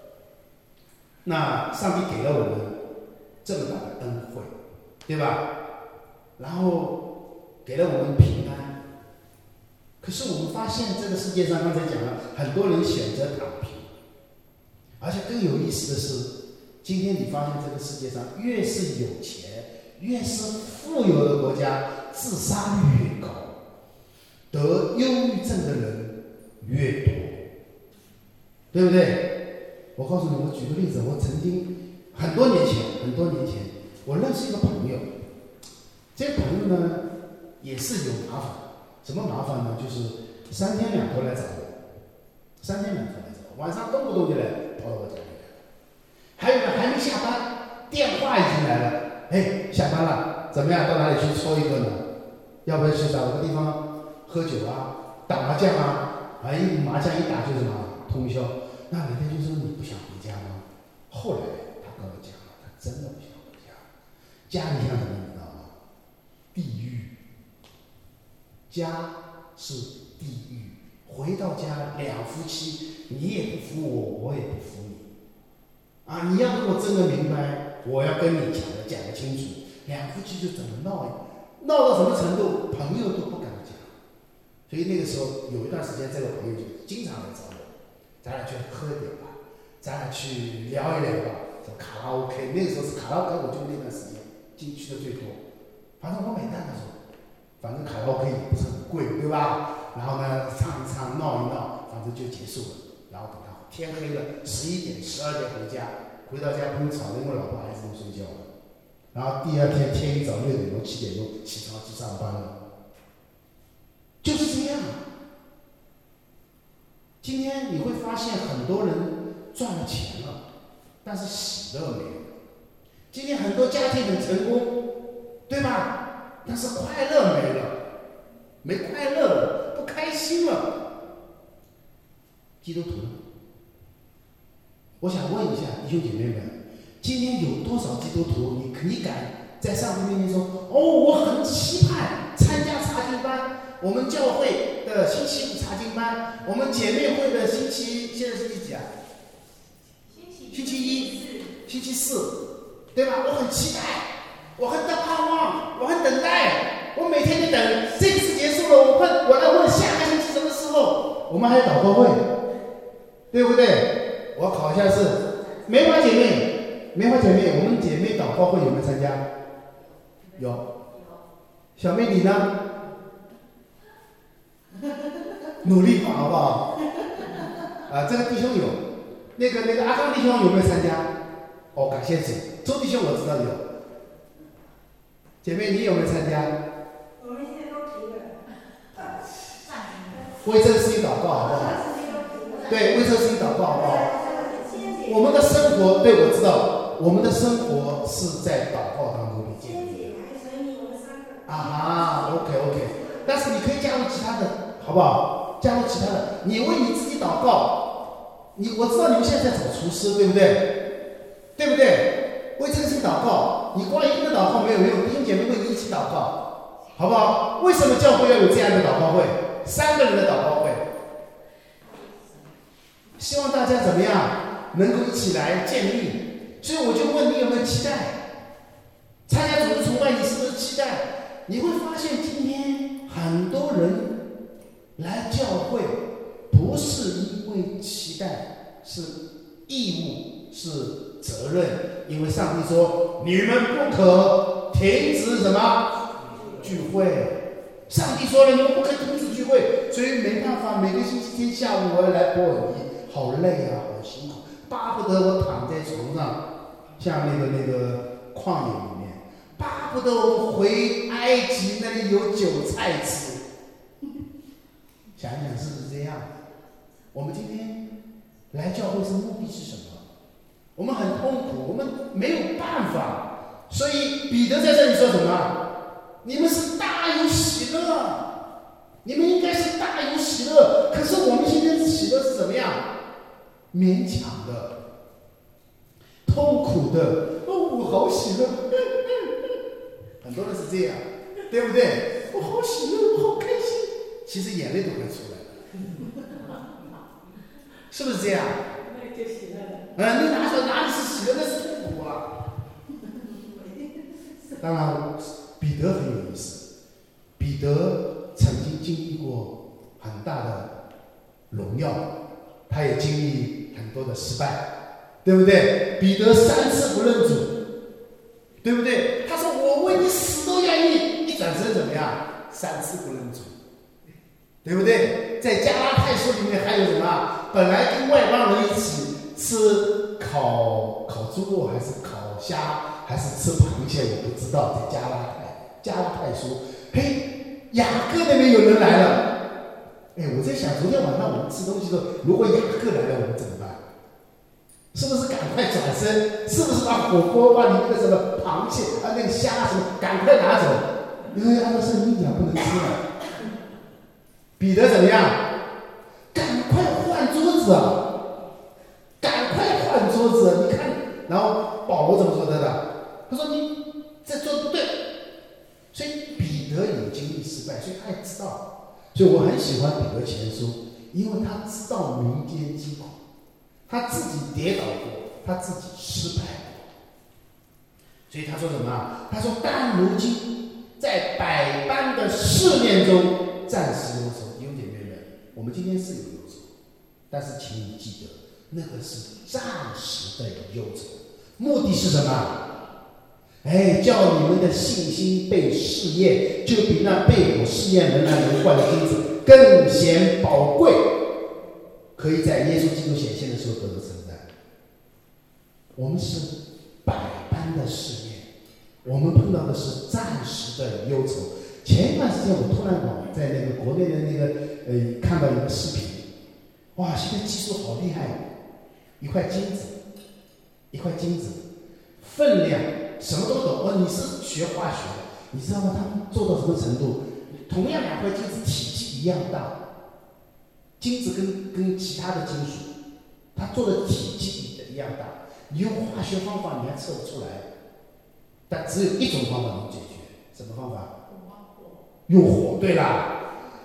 那上帝给了我们这么大的恩惠，对吧？然后给了我们平安。可是我们发现这个世界上，刚才讲了，很多人选择躺平。而且更有意思的是，今天你发现这个世界上越是有钱、越是富有的国家，自杀率越高，得忧郁症的人越多。对不对？我告诉你，我举个例子，我曾经很多年前，我认识一个朋友，这个朋友呢也是有麻烦。什么麻烦呢？就是3天2头来找我，晚上动不动就来跑到我家里来。还有呢，还没下班，电话已经来了，哎，下班了，怎么样？到哪里去搓一顿呢？要不要去找个地方喝酒啊，打麻将啊？麻将一打就什么？通宵。那人家就说你不想回家吗？后来他跟我讲了，他真的不想回家。家里像什么你知道吗？地狱。家是地狱。回到家两夫妻，你也不服我，我也不服你。你要跟我争个明白，我要跟你讲得清楚。两夫妻就怎么闹到什么程度，朋友都不敢讲。所以那个时候有一段时间，这个朋友就经常来找我。咱俩去喝点吧，咱俩去聊一聊吧。说卡拉 OK， 那个时候是卡拉 OK， 我就那段时间进去的最多。反正我每单的时候，反正卡拉 OK 也不是很贵，对吧？然后呢，唱一唱，闹一闹，反正就结束了。然后等到天黑了，11点、12点回家，回到家不用吵了，因为老婆孩子都睡觉了。然后第二天天一早6点钟、7点钟起床去上班了，就是这样。今天你会发现很多人赚了钱了，但是喜乐没有。今天很多家庭很成功，对吧？但是快乐没了，没快乐了，不开心了。基督徒呢？我想问一下弟兄姐妹们，今天有多少基督徒你敢在上帝面前说：“哦，我很期盼参加查经班， 我们教会的星期5查经班，我们姐妹会的星期现在是第几啊？星期1、星期4，对吧？我很期待，我很盼望，我很等待，我每天在等这次结束了，我来问下个星期什么时候？我们还有祷告会，对不对？我考一下试，梅花姐妹，我们姐妹祷告会有没有参加？有。小妹你呢？努力吧，好不好？这个弟兄有，那个阿刚弟兄有没有参加？哦，感谢主。周弟兄我知道有。姐妹你有没有参加？ 我们现在都停了。 为这个事情祷告好不好？对，为这个事情祷告好不好？我们的生活，对，我知道，我们的生活是在祷告当中理解。啊哈 ，OK， 但是你可以加入其他的，好不好？加入其他的，你为你自己祷告。我知道你们现在在找厨师，对不对？对不对？为这个事情祷告，你光一个人祷告没有用，弟兄姐妹为你一起祷告，好不好？为什么教会要有这样的祷告会？3个人的祷告会，希望大家怎么样能够一起来建立。所以我就问你有没有期待？参加主日崇拜，你是不是期待？你会发现今天很多人来教会不是因为期待，是义务，是责任。因为上帝说你们不可停止什么聚会，上帝说了你们不可停止聚会，所以没办法，每个星期天下午我要来伯尔尼，好累啊，好辛苦，巴不得我躺在床上，像那个旷野里面，巴不得我回埃及那里有韭菜吃。想一想是不是这样？我们今天来教会是目的是什么？我们很痛苦，我们没有办法，所以彼得在这里说什么？你们是大有喜乐，你们应该是大有喜乐。可是我们今天喜乐是怎么样？勉强的，痛苦的。我好喜乐，很多人是这样，对不对？我好喜乐，我好开心，其实眼泪都快出来了，是不是这样？ 那就喜乐了。 你拿出来哪里是喜乐，那是痛苦啊。当然，彼得很有意思。彼得曾经经历过很大的荣耀，他也经历很多的失败，对不对？彼得3次不认主，对不对？他说我为你死都愿意，一转身怎么样？3次不认主，对不对？在加拉太书里面还有什么？本来跟外邦人一起吃烤猪肉还是烤虾还是吃螃蟹，我不知道。在加拉太书，嘿，雅各那边有人来了。我在想，昨天晚上我们吃东西的时候，如果雅各来了，我们怎么办？是不是赶快转身？是不是把火锅把你那个什么螃蟹那个虾什么赶快拿走？因为按照圣经讲不能吃了。彼得怎么样？赶快换桌子啊！赶快换桌子！你看，然后保罗怎么说的？他说你这做不对。所以彼得也经历失败，所以他也知道。所以我很喜欢彼得前书，因为他知道民间疾苦，他自己跌倒过，他自己失败过。所以他说什么？他说但如今在百般的试炼中暂时忧愁。弟兄姐妹们，我们今天是有忧愁，但是请你记得，那个是暂时的忧愁，目的是什么？叫你们的信心被试验，就比那被火试验仍然能换的金子更显宝贵，可以在耶稣基督显现的时候得到称赞。我们是百般的试验，我们碰到的是暂时的忧愁。前一段时间我突然在那个国内的那个看到一个视频，哇，现在技术好厉害，一块金子，分量什么都懂。你是学化学的，你知道吗？他们做到什么程度？同样2块金子体积一样大，金子跟其他的金属，它做的体积一样大。你用化学方法你还测不出来，但只有一种方法能解决，什么方法？用火。对啦，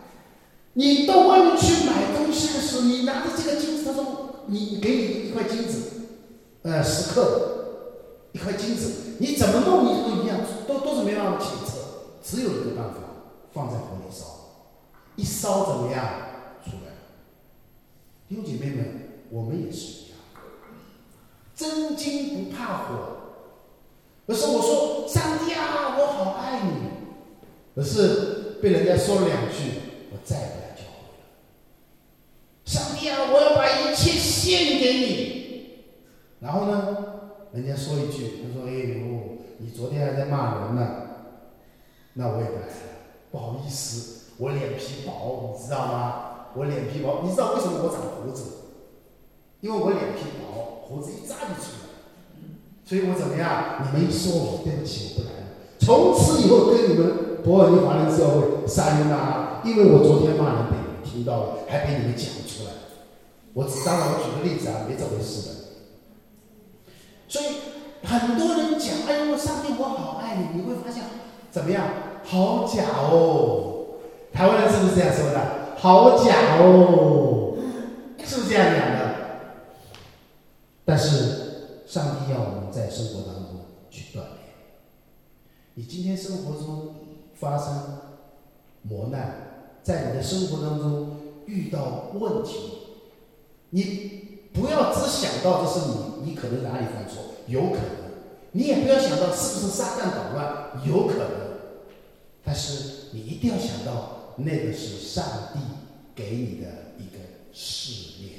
你到外面去买东西的时候，你拿着这个金子，他说你给你一块金子，10克一块金子，你怎么弄你都一样，都是没办法检测，只有一个办法，放在火里烧，一烧怎么样出来？弟兄姐妹们，我们也是一样，真金不怕火。而是我说上帝啊，我好爱你，而是被人家说了2句，我再也不来教会了。上帝啊，我要把一切献给你。然后呢，人家说一句，他说：“哎呦，你昨天还在骂人呢。”那我也不来了，不好意思，我脸皮薄，你知道吗？我脸皮薄，你知道为什么我长胡子？因为我脸皮薄，胡子一扎就出来。所以我怎么样？你们一说我，对不起，我不来了。从此以后跟你们伯尔尼华人教会撒尤那拉，因为我昨天骂人被你们听到了，还被你们讲出来。当然我举个例子啊，没这回事的。所以很多人讲，哎呦，上帝我好爱你，你会发现怎么样？好假哦！台湾人是不是这样说的？好假哦，是不是这样讲的？但是上帝要我们在生活当中去锻炼。你今天生活中发生磨难，在你的生活当中遇到问题，你不要只想到这是你可能哪里犯错，有可能；你也不要想到是不是撒旦捣乱，有可能。但是你一定要想到，那个是上帝给你的一个试炼。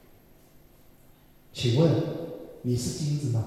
请问你是金子吗？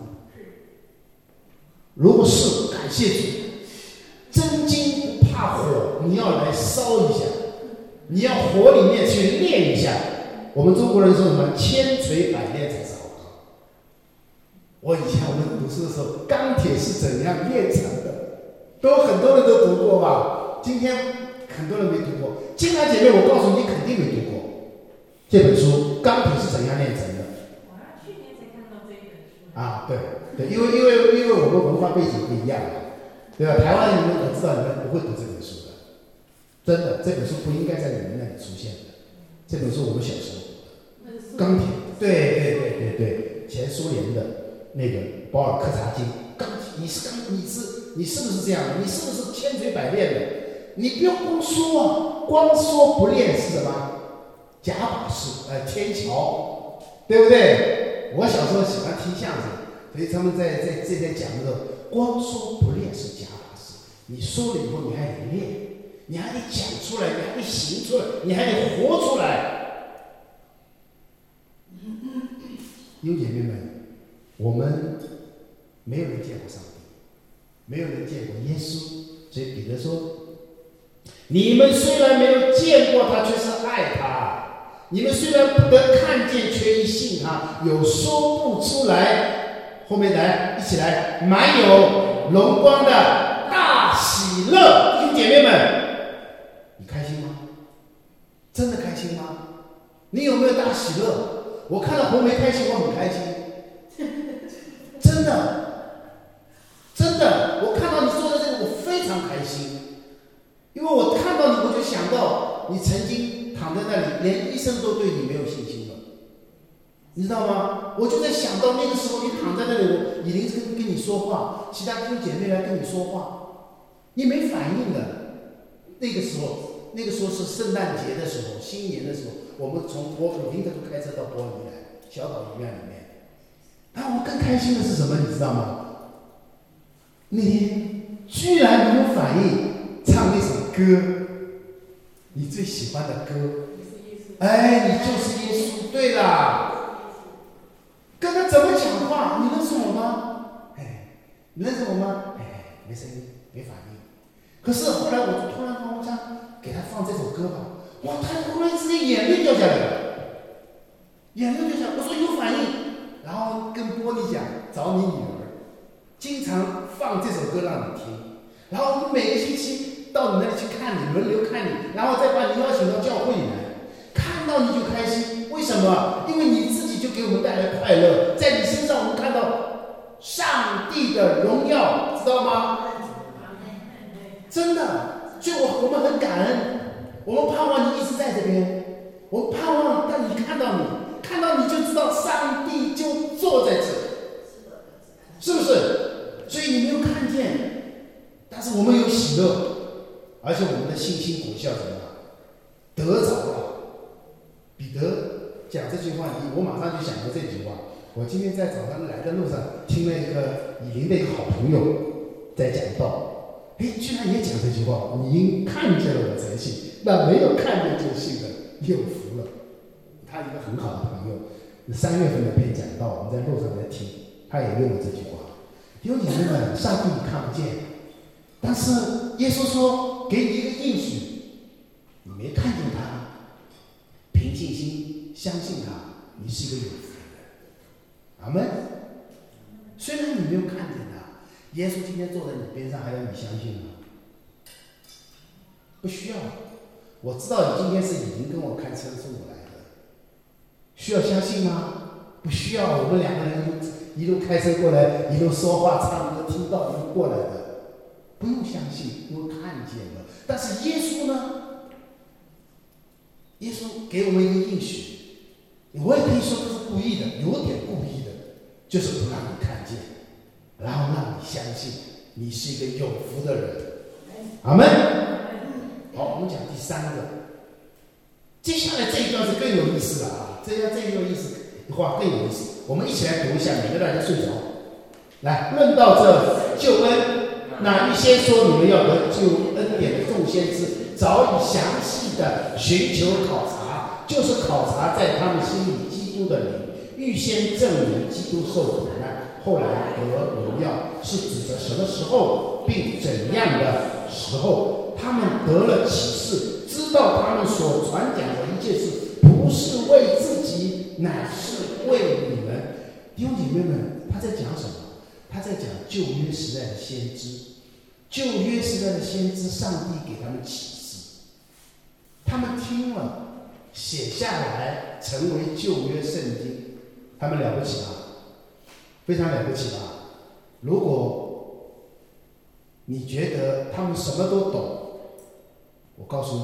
如果是，感谢主。真金不怕火，你要来烧一下，你要火里面去炼一下。我们中国人说什么？千锤百炼才是好钢。我以前我们读书的时候，钢铁是怎样炼成的，很多人都读过吧？今天很多人没读过。亲爱姐妹，我告诉你，肯定没读过这本书《钢铁是怎样炼成的》。 去年才看到这一本书。 啊，对，因为我们文化背景不一样，对吧？台湾人我知道你们不会读这本书的，真的，这本书不应该在你们那里出现的。这本书我们小时候读的，钢铁，对，前苏联的那个保尔柯察金，钢铁，你是不是这样的？你是不是千锤百炼的？你不要光说啊，光说不练是什么？假把式，天桥，对不对？我小时候喜欢听相声，所以他们在讲的时候，光说不练是假把式，你说了以后你还得练，你还得讲出来，你还得行出来，你还得活出来。弟兄姐妹们，我们没有人见过上帝，没有人见过耶稣，所以彼得说：“你们虽然没有见过他，却是爱他。你们虽然不得看见，却一信他，有说不出来。”后面来，一起来，满有荣光的大喜乐。弟兄姐妹们，你开心吗？真的开心吗？你有没有大喜乐？我看到红梅开心，我很开心。真的，我看到你做的这个，我非常开心，因为我看到你，我就想到你曾经躺在那里，连医生都对你没有信心了，你知道吗？我就在想到那个时候，你躺在那里，我以琳跟你说话，其他弟兄姐妹来跟你说话，你没反应的。那个时候是圣诞节的时候，新年的时候，我们从我林德都开车到伯尔尼来，小岛医院里面。然后我更开心的是什么，你知道吗？那天居然没有反应，唱那首歌，你最喜欢的歌，你就是耶稣，对啦。跟他怎么讲话？你认识我吗？你认识我吗？没声音，没反应。可是后来我就突然我想给他放这首歌吧，哇，他忽然之间眼泪掉下来了，我说有反应。然后跟波妮讲，找你女儿，经常放这首歌让你听，然后我们每个星期到你那里去看你，轮流看你，然后再把你邀请到教会里来，看到你就开心。为什么？因为你自己就给我们带来快乐，在你身上我们看到上帝的荣耀，知道吗？真的，所以我们很感恩， 我们盼望你一直在这边，我们盼望让你看到你就知道上帝就坐在这里，是不是？所以你没有看见，但是我们有喜乐，而且我们的信心果效怎么样？得着了。彼得讲这句话，我马上就想到这句话。我今天在早上来的路上，听了一个以琳的一个好朋友在讲道，居然也讲这句话，你看见了我才信，那没有看见就信的有福了。他一个很好的朋友，3月份的篇讲道，我们在路上在听，他也用了这句话。弟兄姐妹们，上帝你看不见，但是耶稣说给你一个应许，你没看见他，凭信心相信他，你是一个有福的人。阿们。虽然你没有看见他，耶稣今天坐在你边上，还要你相信吗？不需要。我知道你今天是已经跟我开车送我来的，需要相信吗？不需要。我们2个人一路开车过来，一路说话唱歌听到一路过来的，不用相信，因为看见了。但是耶稣呢？耶稣给我们一个应许，我也可以说这是故意的，有点故意的，就是不让你看见，然后让你相信你是一个有福的人。阿们。好，我们讲第3个。接下来这一段是更有意思了啊！这个意思的话更有意思，我们一起来读一下，免得大家睡着。来，论到这救恩，那预先说你们要得救恩典的众先知，早已详细的寻求考察，就是考察在他们心里基督的灵，预先证明基督受苦难，后来得荣耀，是指着什么时候，并怎样的时候。他们得了启示，知道他们所传讲的一切事不是为自己，乃是为你们。弟兄姐妹们，他在讲什么？他在讲旧约时代的先知。旧约时代的先知，上帝给他们启示，他们听了，写下来，成为旧约圣经。他们了不起吧？非常了不起吧？如果你觉得他们什么都懂，我告诉你，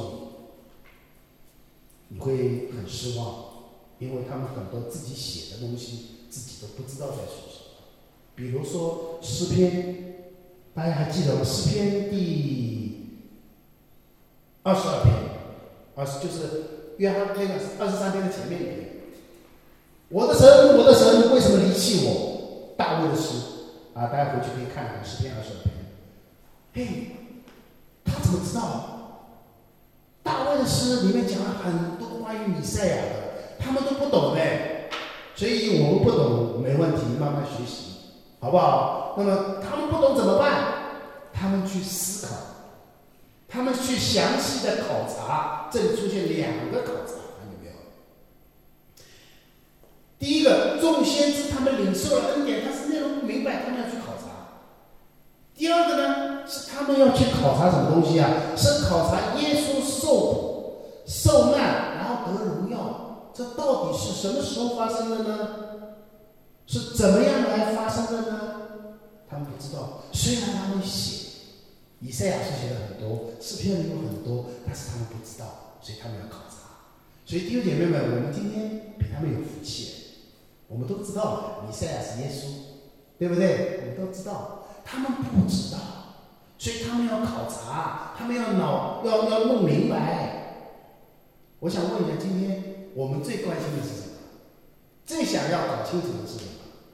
你会很失望，因为他们很多自己写的东西，自己都不知道在说什么。比如说诗篇，大家还记得吗？诗篇第22篇，就是约翰那个23篇的前面一篇。我的神，我的神，为什么离弃我？大卫的诗啊，大家回去可以看看诗篇22篇。他怎么知道？大卫的诗里面讲了很多关于弥赛亚的，他们都不懂嘞，所以我们不懂没问题，慢慢学习，好不好？那么他们不懂怎么办？他们去思考，他们去详细的考察。这里出现2个考察，看见没有？第一个，众先知他们领受了恩典，但是内容不明白，他们要去考察。第二个呢，是他们要去考察什么东西啊？是考察耶稣受苦、受难，然后得荣耀。这到底是什么时候发生的呢？是怎么样来发生的呢？他们不知道。虽然他们写，以赛亚书写了很多，诗篇里有很多，但是他们不知道，所以他们要考察。所以弟兄姐妹们，我们今天比他们有福气。我们都知道，以赛亚是耶稣，对不对？我们都知道。他们不知道，所以他们要考察，他们要弄明白。我想问一下，今天我们最关心的是什么？最想要搞清楚的是什么？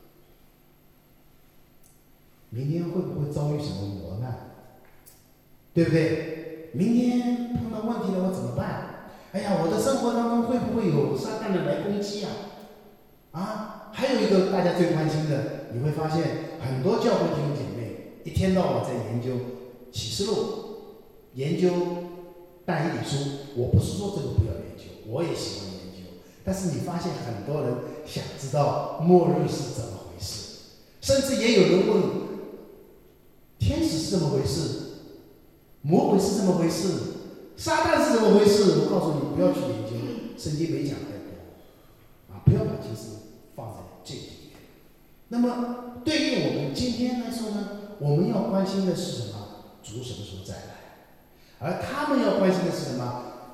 明天会不会遭遇什么磨难？对不对？明天碰到问题了，我怎么办？哎呀，我的生活当中会不会有撒旦的来攻击啊？还有一个大家最关心的，你会发现很多教会弟兄姐妹一天到晚在研究启示录，研究但以理书。我不是说这个不要研究，我也喜欢研究，但是你发现很多人想知道末日是怎么回事，甚至也有人问天使是怎么回事，魔鬼是怎么回事，撒旦是怎么回事。我告诉你，不要去研究，圣经没讲太多不要把精神放在这里面。那么对于我们今天来说呢，我们要关心的是什么？主什么时候再来？而他们要关心的是什么？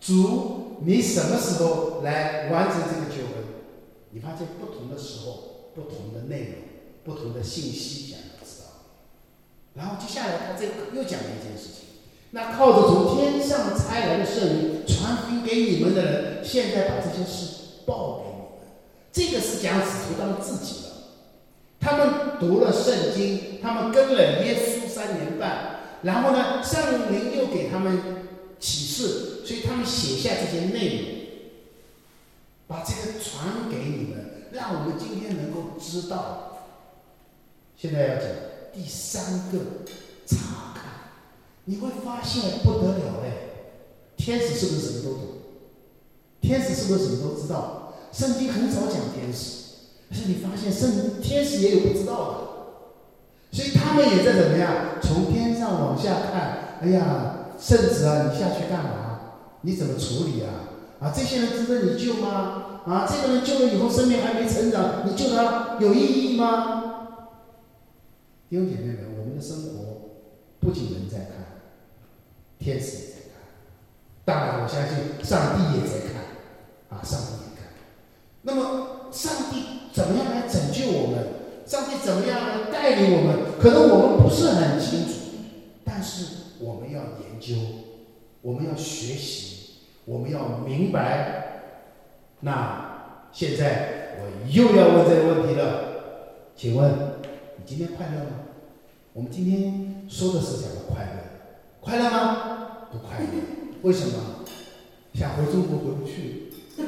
主，你什么时候来完成这个救恩？你发现不同的时候，不同的内容，不同的信息想要知道。然后接下来他这个又讲了一件事情，那靠着从天上差来的圣灵传福音给你们的人，现在把这些事报给你们。这个是讲使徒他们自己的，他们读了圣经，他们跟了耶稣3年半，然后呢，圣灵又给他们启示，所以他们写下这些内容，把这个传给你们，让我们今天能够知道。现在要讲第3个查看，你会发现不得了哎，天使是不是什么都懂？天使是不是什么都知道？圣经很少讲天使，但是你发现天使也有不知道的，所以他们也在怎么样？从天上往下看，哎呀，圣子啊，你下去干嘛？你怎么处理啊？啊，这些人值得你救吗？啊，这个人救了以后生命还没成长，你救他有意义吗？弟兄姐妹们，我们的生活不仅人在看，天使也在看，当然我相信上帝也在看，啊，上帝也看。那么上帝怎么样来拯救我们？上帝怎么样来带领我们？可能我们不是很清楚，但是我们要研究，我们要学习，我们要明白。那现在我又要问这个问题了，请问你今天快乐吗？我们今天说的是讲的快乐，快乐吗？不快乐。为什么？想回中国回不去。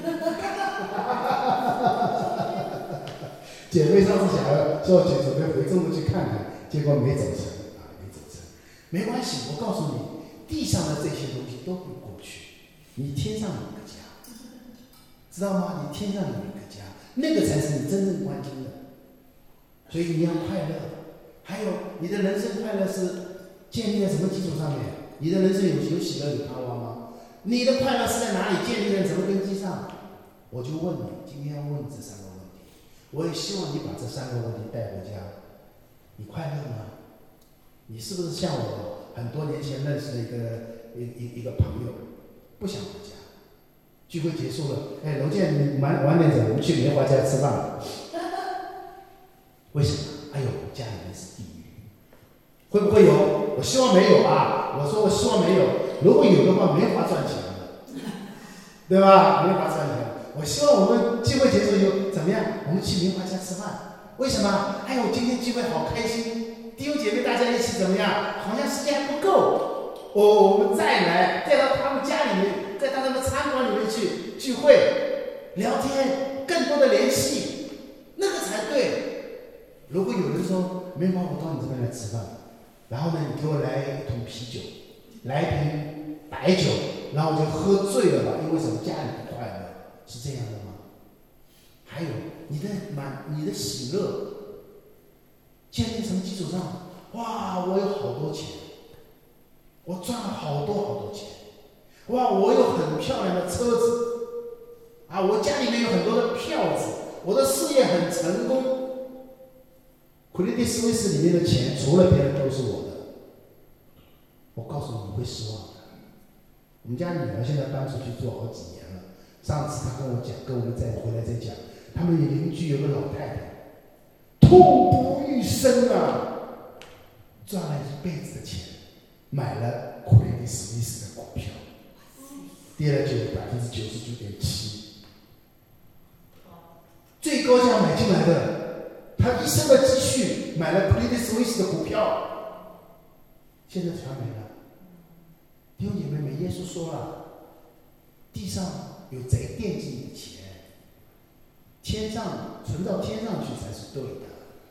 姐妹上次想要说准备回中国去看看，结果没走成啊，没走成。没关系，我告诉你，地上的这些东西都会过去，你天上有个家，知道吗？你天上有一个家，那个才是你真正关心的。所以你要快乐。还有你的人生快乐是建立在什么基础上面？你的人生有喜乐有盼望吗？你的快乐是在哪里建立在什么根基上？我就问你，今天要问这3个问题，我也希望你把这3个问题带回家。你快乐吗？你是不是像我很多年前认识的一个朋友，不想回家，聚会结束了，哎，楼建你晚点走，我们去棉花家吃饭。为什么？哎呦，家里面是地狱，会不会有？我希望没有啊！我说我希望没有，如果有的话，没法赚钱的，对吧？没法赚钱。我希望我们聚会结束以后怎么样？我们去棉花家吃饭。为什么？哎呦，今天聚会好开心，弟兄姐妹大家一起怎么样？好像时间还不够，我们再来，再到他们家里面，再到他们餐馆里面去聚会、聊天，更多的联系，那个才对。如果有人说没法，我到你这边来吃饭，然后呢，你给我来一桶啤酒，来一瓶白酒，然后我就喝醉了吧？因为什么？家里不快乐，是这样的吗？还有你的喜乐建立什么基础上？哇，我有好多钱，我赚了好多钱，哇，我有很漂亮的车子，啊，我家里面有很多的票子，我的事业很成功。奎利蒂斯威斯里面的钱，除了别人都是我的。我告诉你，你会失望的。我们家女儿现在搬出去住好几年了。上次她跟我讲，跟我们再回来再讲，他们邻居有个老太太，痛不欲生啊，赚了一辈子的钱，买了奎利蒂斯威斯的股票，跌了99.7%，最高价买进来的。他一生的积蓄买了 Credit Suisse 的股票，现在全没了。弟兄姐妹们，耶稣说了，地上有贼惦记你的钱，天上存到天上去才是对的。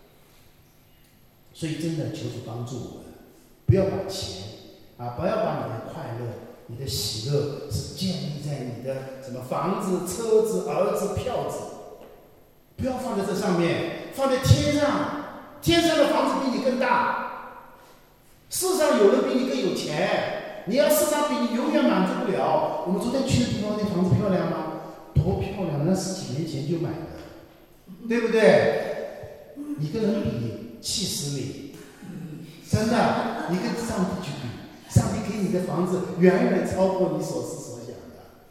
所以真的求主帮助我们，不要把钱不要把你的快乐、你的喜乐是建立在你的什么房子、车子、儿子、票子，不要放在这上面。放在天上，天上的房子比你更大，世上有人比你更有钱，你要世上比你永远满足不了。我们昨天去的地方，那房子漂亮吗？多漂亮，那是几年前就买的，对不对？你跟人比，气死你！真的，你跟上帝去比，上帝给你的房子远远超过你所思所想的。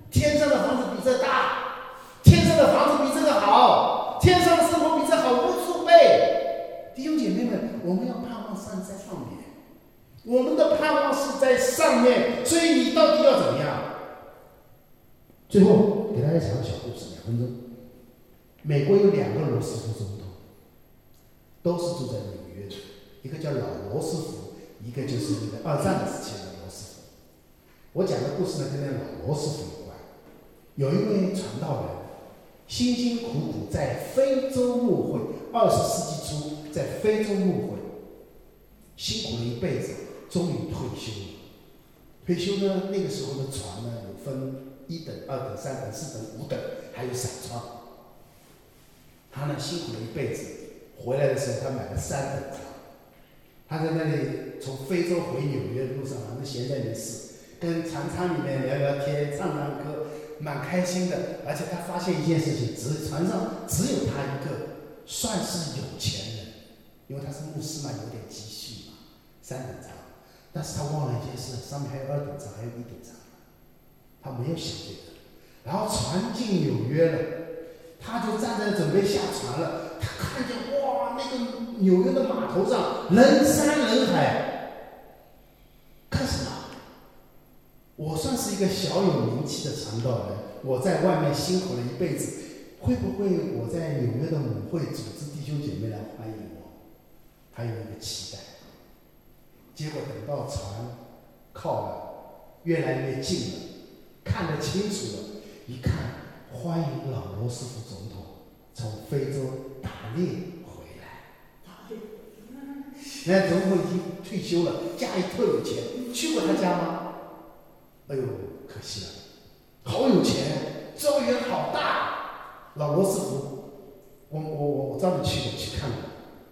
天上的房子比这大，天上的房子比这个好，天上的生活比这好无数倍。弟兄姐妹们，我们要盼望上在上面，我们的盼望是在上面，所以你到底要怎么样？最后给大家讲个小故事，2分钟。美国有2个罗斯福总统，都是住在纽约的，一个叫老罗斯福，一个就是那个2战时期的罗斯福。我讲的故事呢，跟那老罗斯福有关。有一位传道人，辛辛苦苦在非洲牧会，20世纪初在非洲牧会辛苦了一辈子，终于退休了。退休呢，那个时候的船呢有分1等、2等、3等、4等、5等，还有散装。他呢辛苦了一辈子，回来的时候他买了3等舱。他在那里从非洲回纽约的路上，反正闲在没事，跟船舱里面聊聊天、唱唱歌，蛮开心的。而且他发现一件事情，船上只有他一个算是有钱人，因为他是牧师嘛，有点积蓄嘛，3等舱。但是他忘了一件事，上面还有2等舱，还有1等舱，他没有想这个。然后船进纽约了，他就站在准备下船了。他看见哇，那个纽约的码头上人山人海，干什么？我算是一个小有名气的传道人，我在外面辛苦了一辈子，会不会我在纽约的母会组织弟兄姐妹来欢迎我？还有一个期待。结果等到船靠了，越来越近了，看得清楚了，一看，欢迎老罗斯福总统从非洲打猎回来。那总统已经退休了，家里特有钱，去过他家吗？哎呦，可惜了，好有钱，庄园好大。老罗斯福，我专门去看过。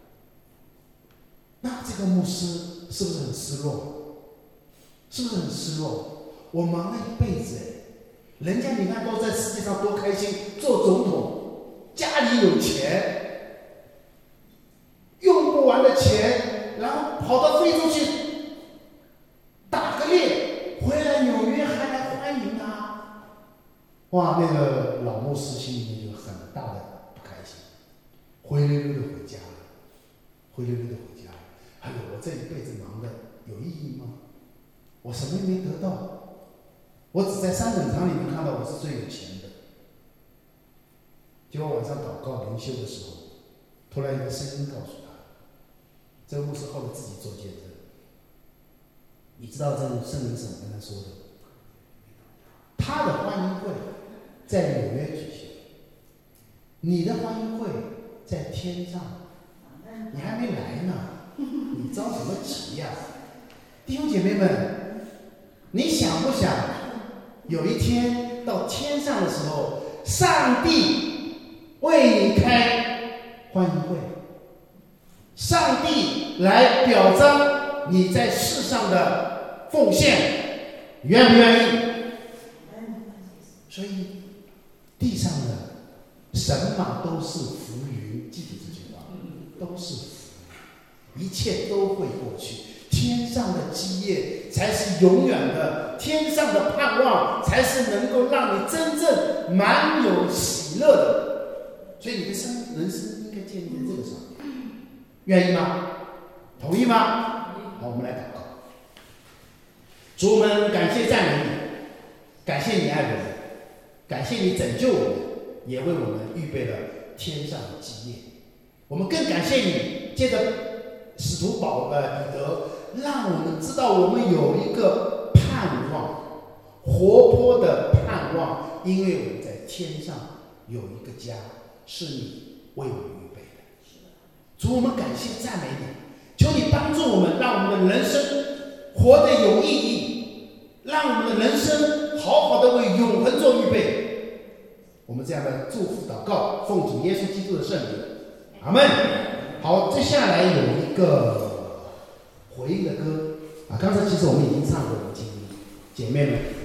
那这个牧师是不是很失落？是不是很失落？我忙了一辈子，人家你看都在世界上多开心，做总统，家里有钱，用不完的钱，然后跑到非洲去打个猎，回来纽约还来欢迎他。哇，那个老牧师心里面有很大的不开心，灰溜溜的回家了，灰溜溜的回家了。哎呦，我这一辈子忙的有意义吗？我什么也没得到，我只在3等舱里面看到我是最有钱的。结果晚上祷告灵修的时候，突然一个声音告诉他，这个牧师后来自己做见证。你知道这个圣灵怎么跟他说的？他的欢迎会在纽约举行，你的欢迎会在天上，你还没来呢，你着什么急呀？弟兄姐妹们，你想不想有一天到天上的时候，上帝为你开欢迎会，上帝来表彰你在世上的奉献，愿不愿意？所以地上的神马都是浮云，记住这句话，都是浮云，一切都会过去。天上的基业才是永远的，天上的盼望才是能够让你真正满有喜乐的。所以你的人生应该建立在这个上面，愿意吗？同意吗？好，我们来祷告。主，我们感谢赞美你，感谢你爱我们，感谢你拯救我们，也为我们预备了天上的基业。我们更感谢你，借着使徒彼得，让我们知道我们有一个盼望，活泼的盼望，因为我们在天上有一个家，是你为我们预备的。主，我们感谢赞美你，求你帮助我们，让我们的人生活得有意义，让我们的人生好好的为永恒做预备。我们这样的祝福祷告，奉主耶稣基督的圣名，阿们。好，接下来有一个回应的歌啊，刚才其实我们已经唱过了，请姐妹们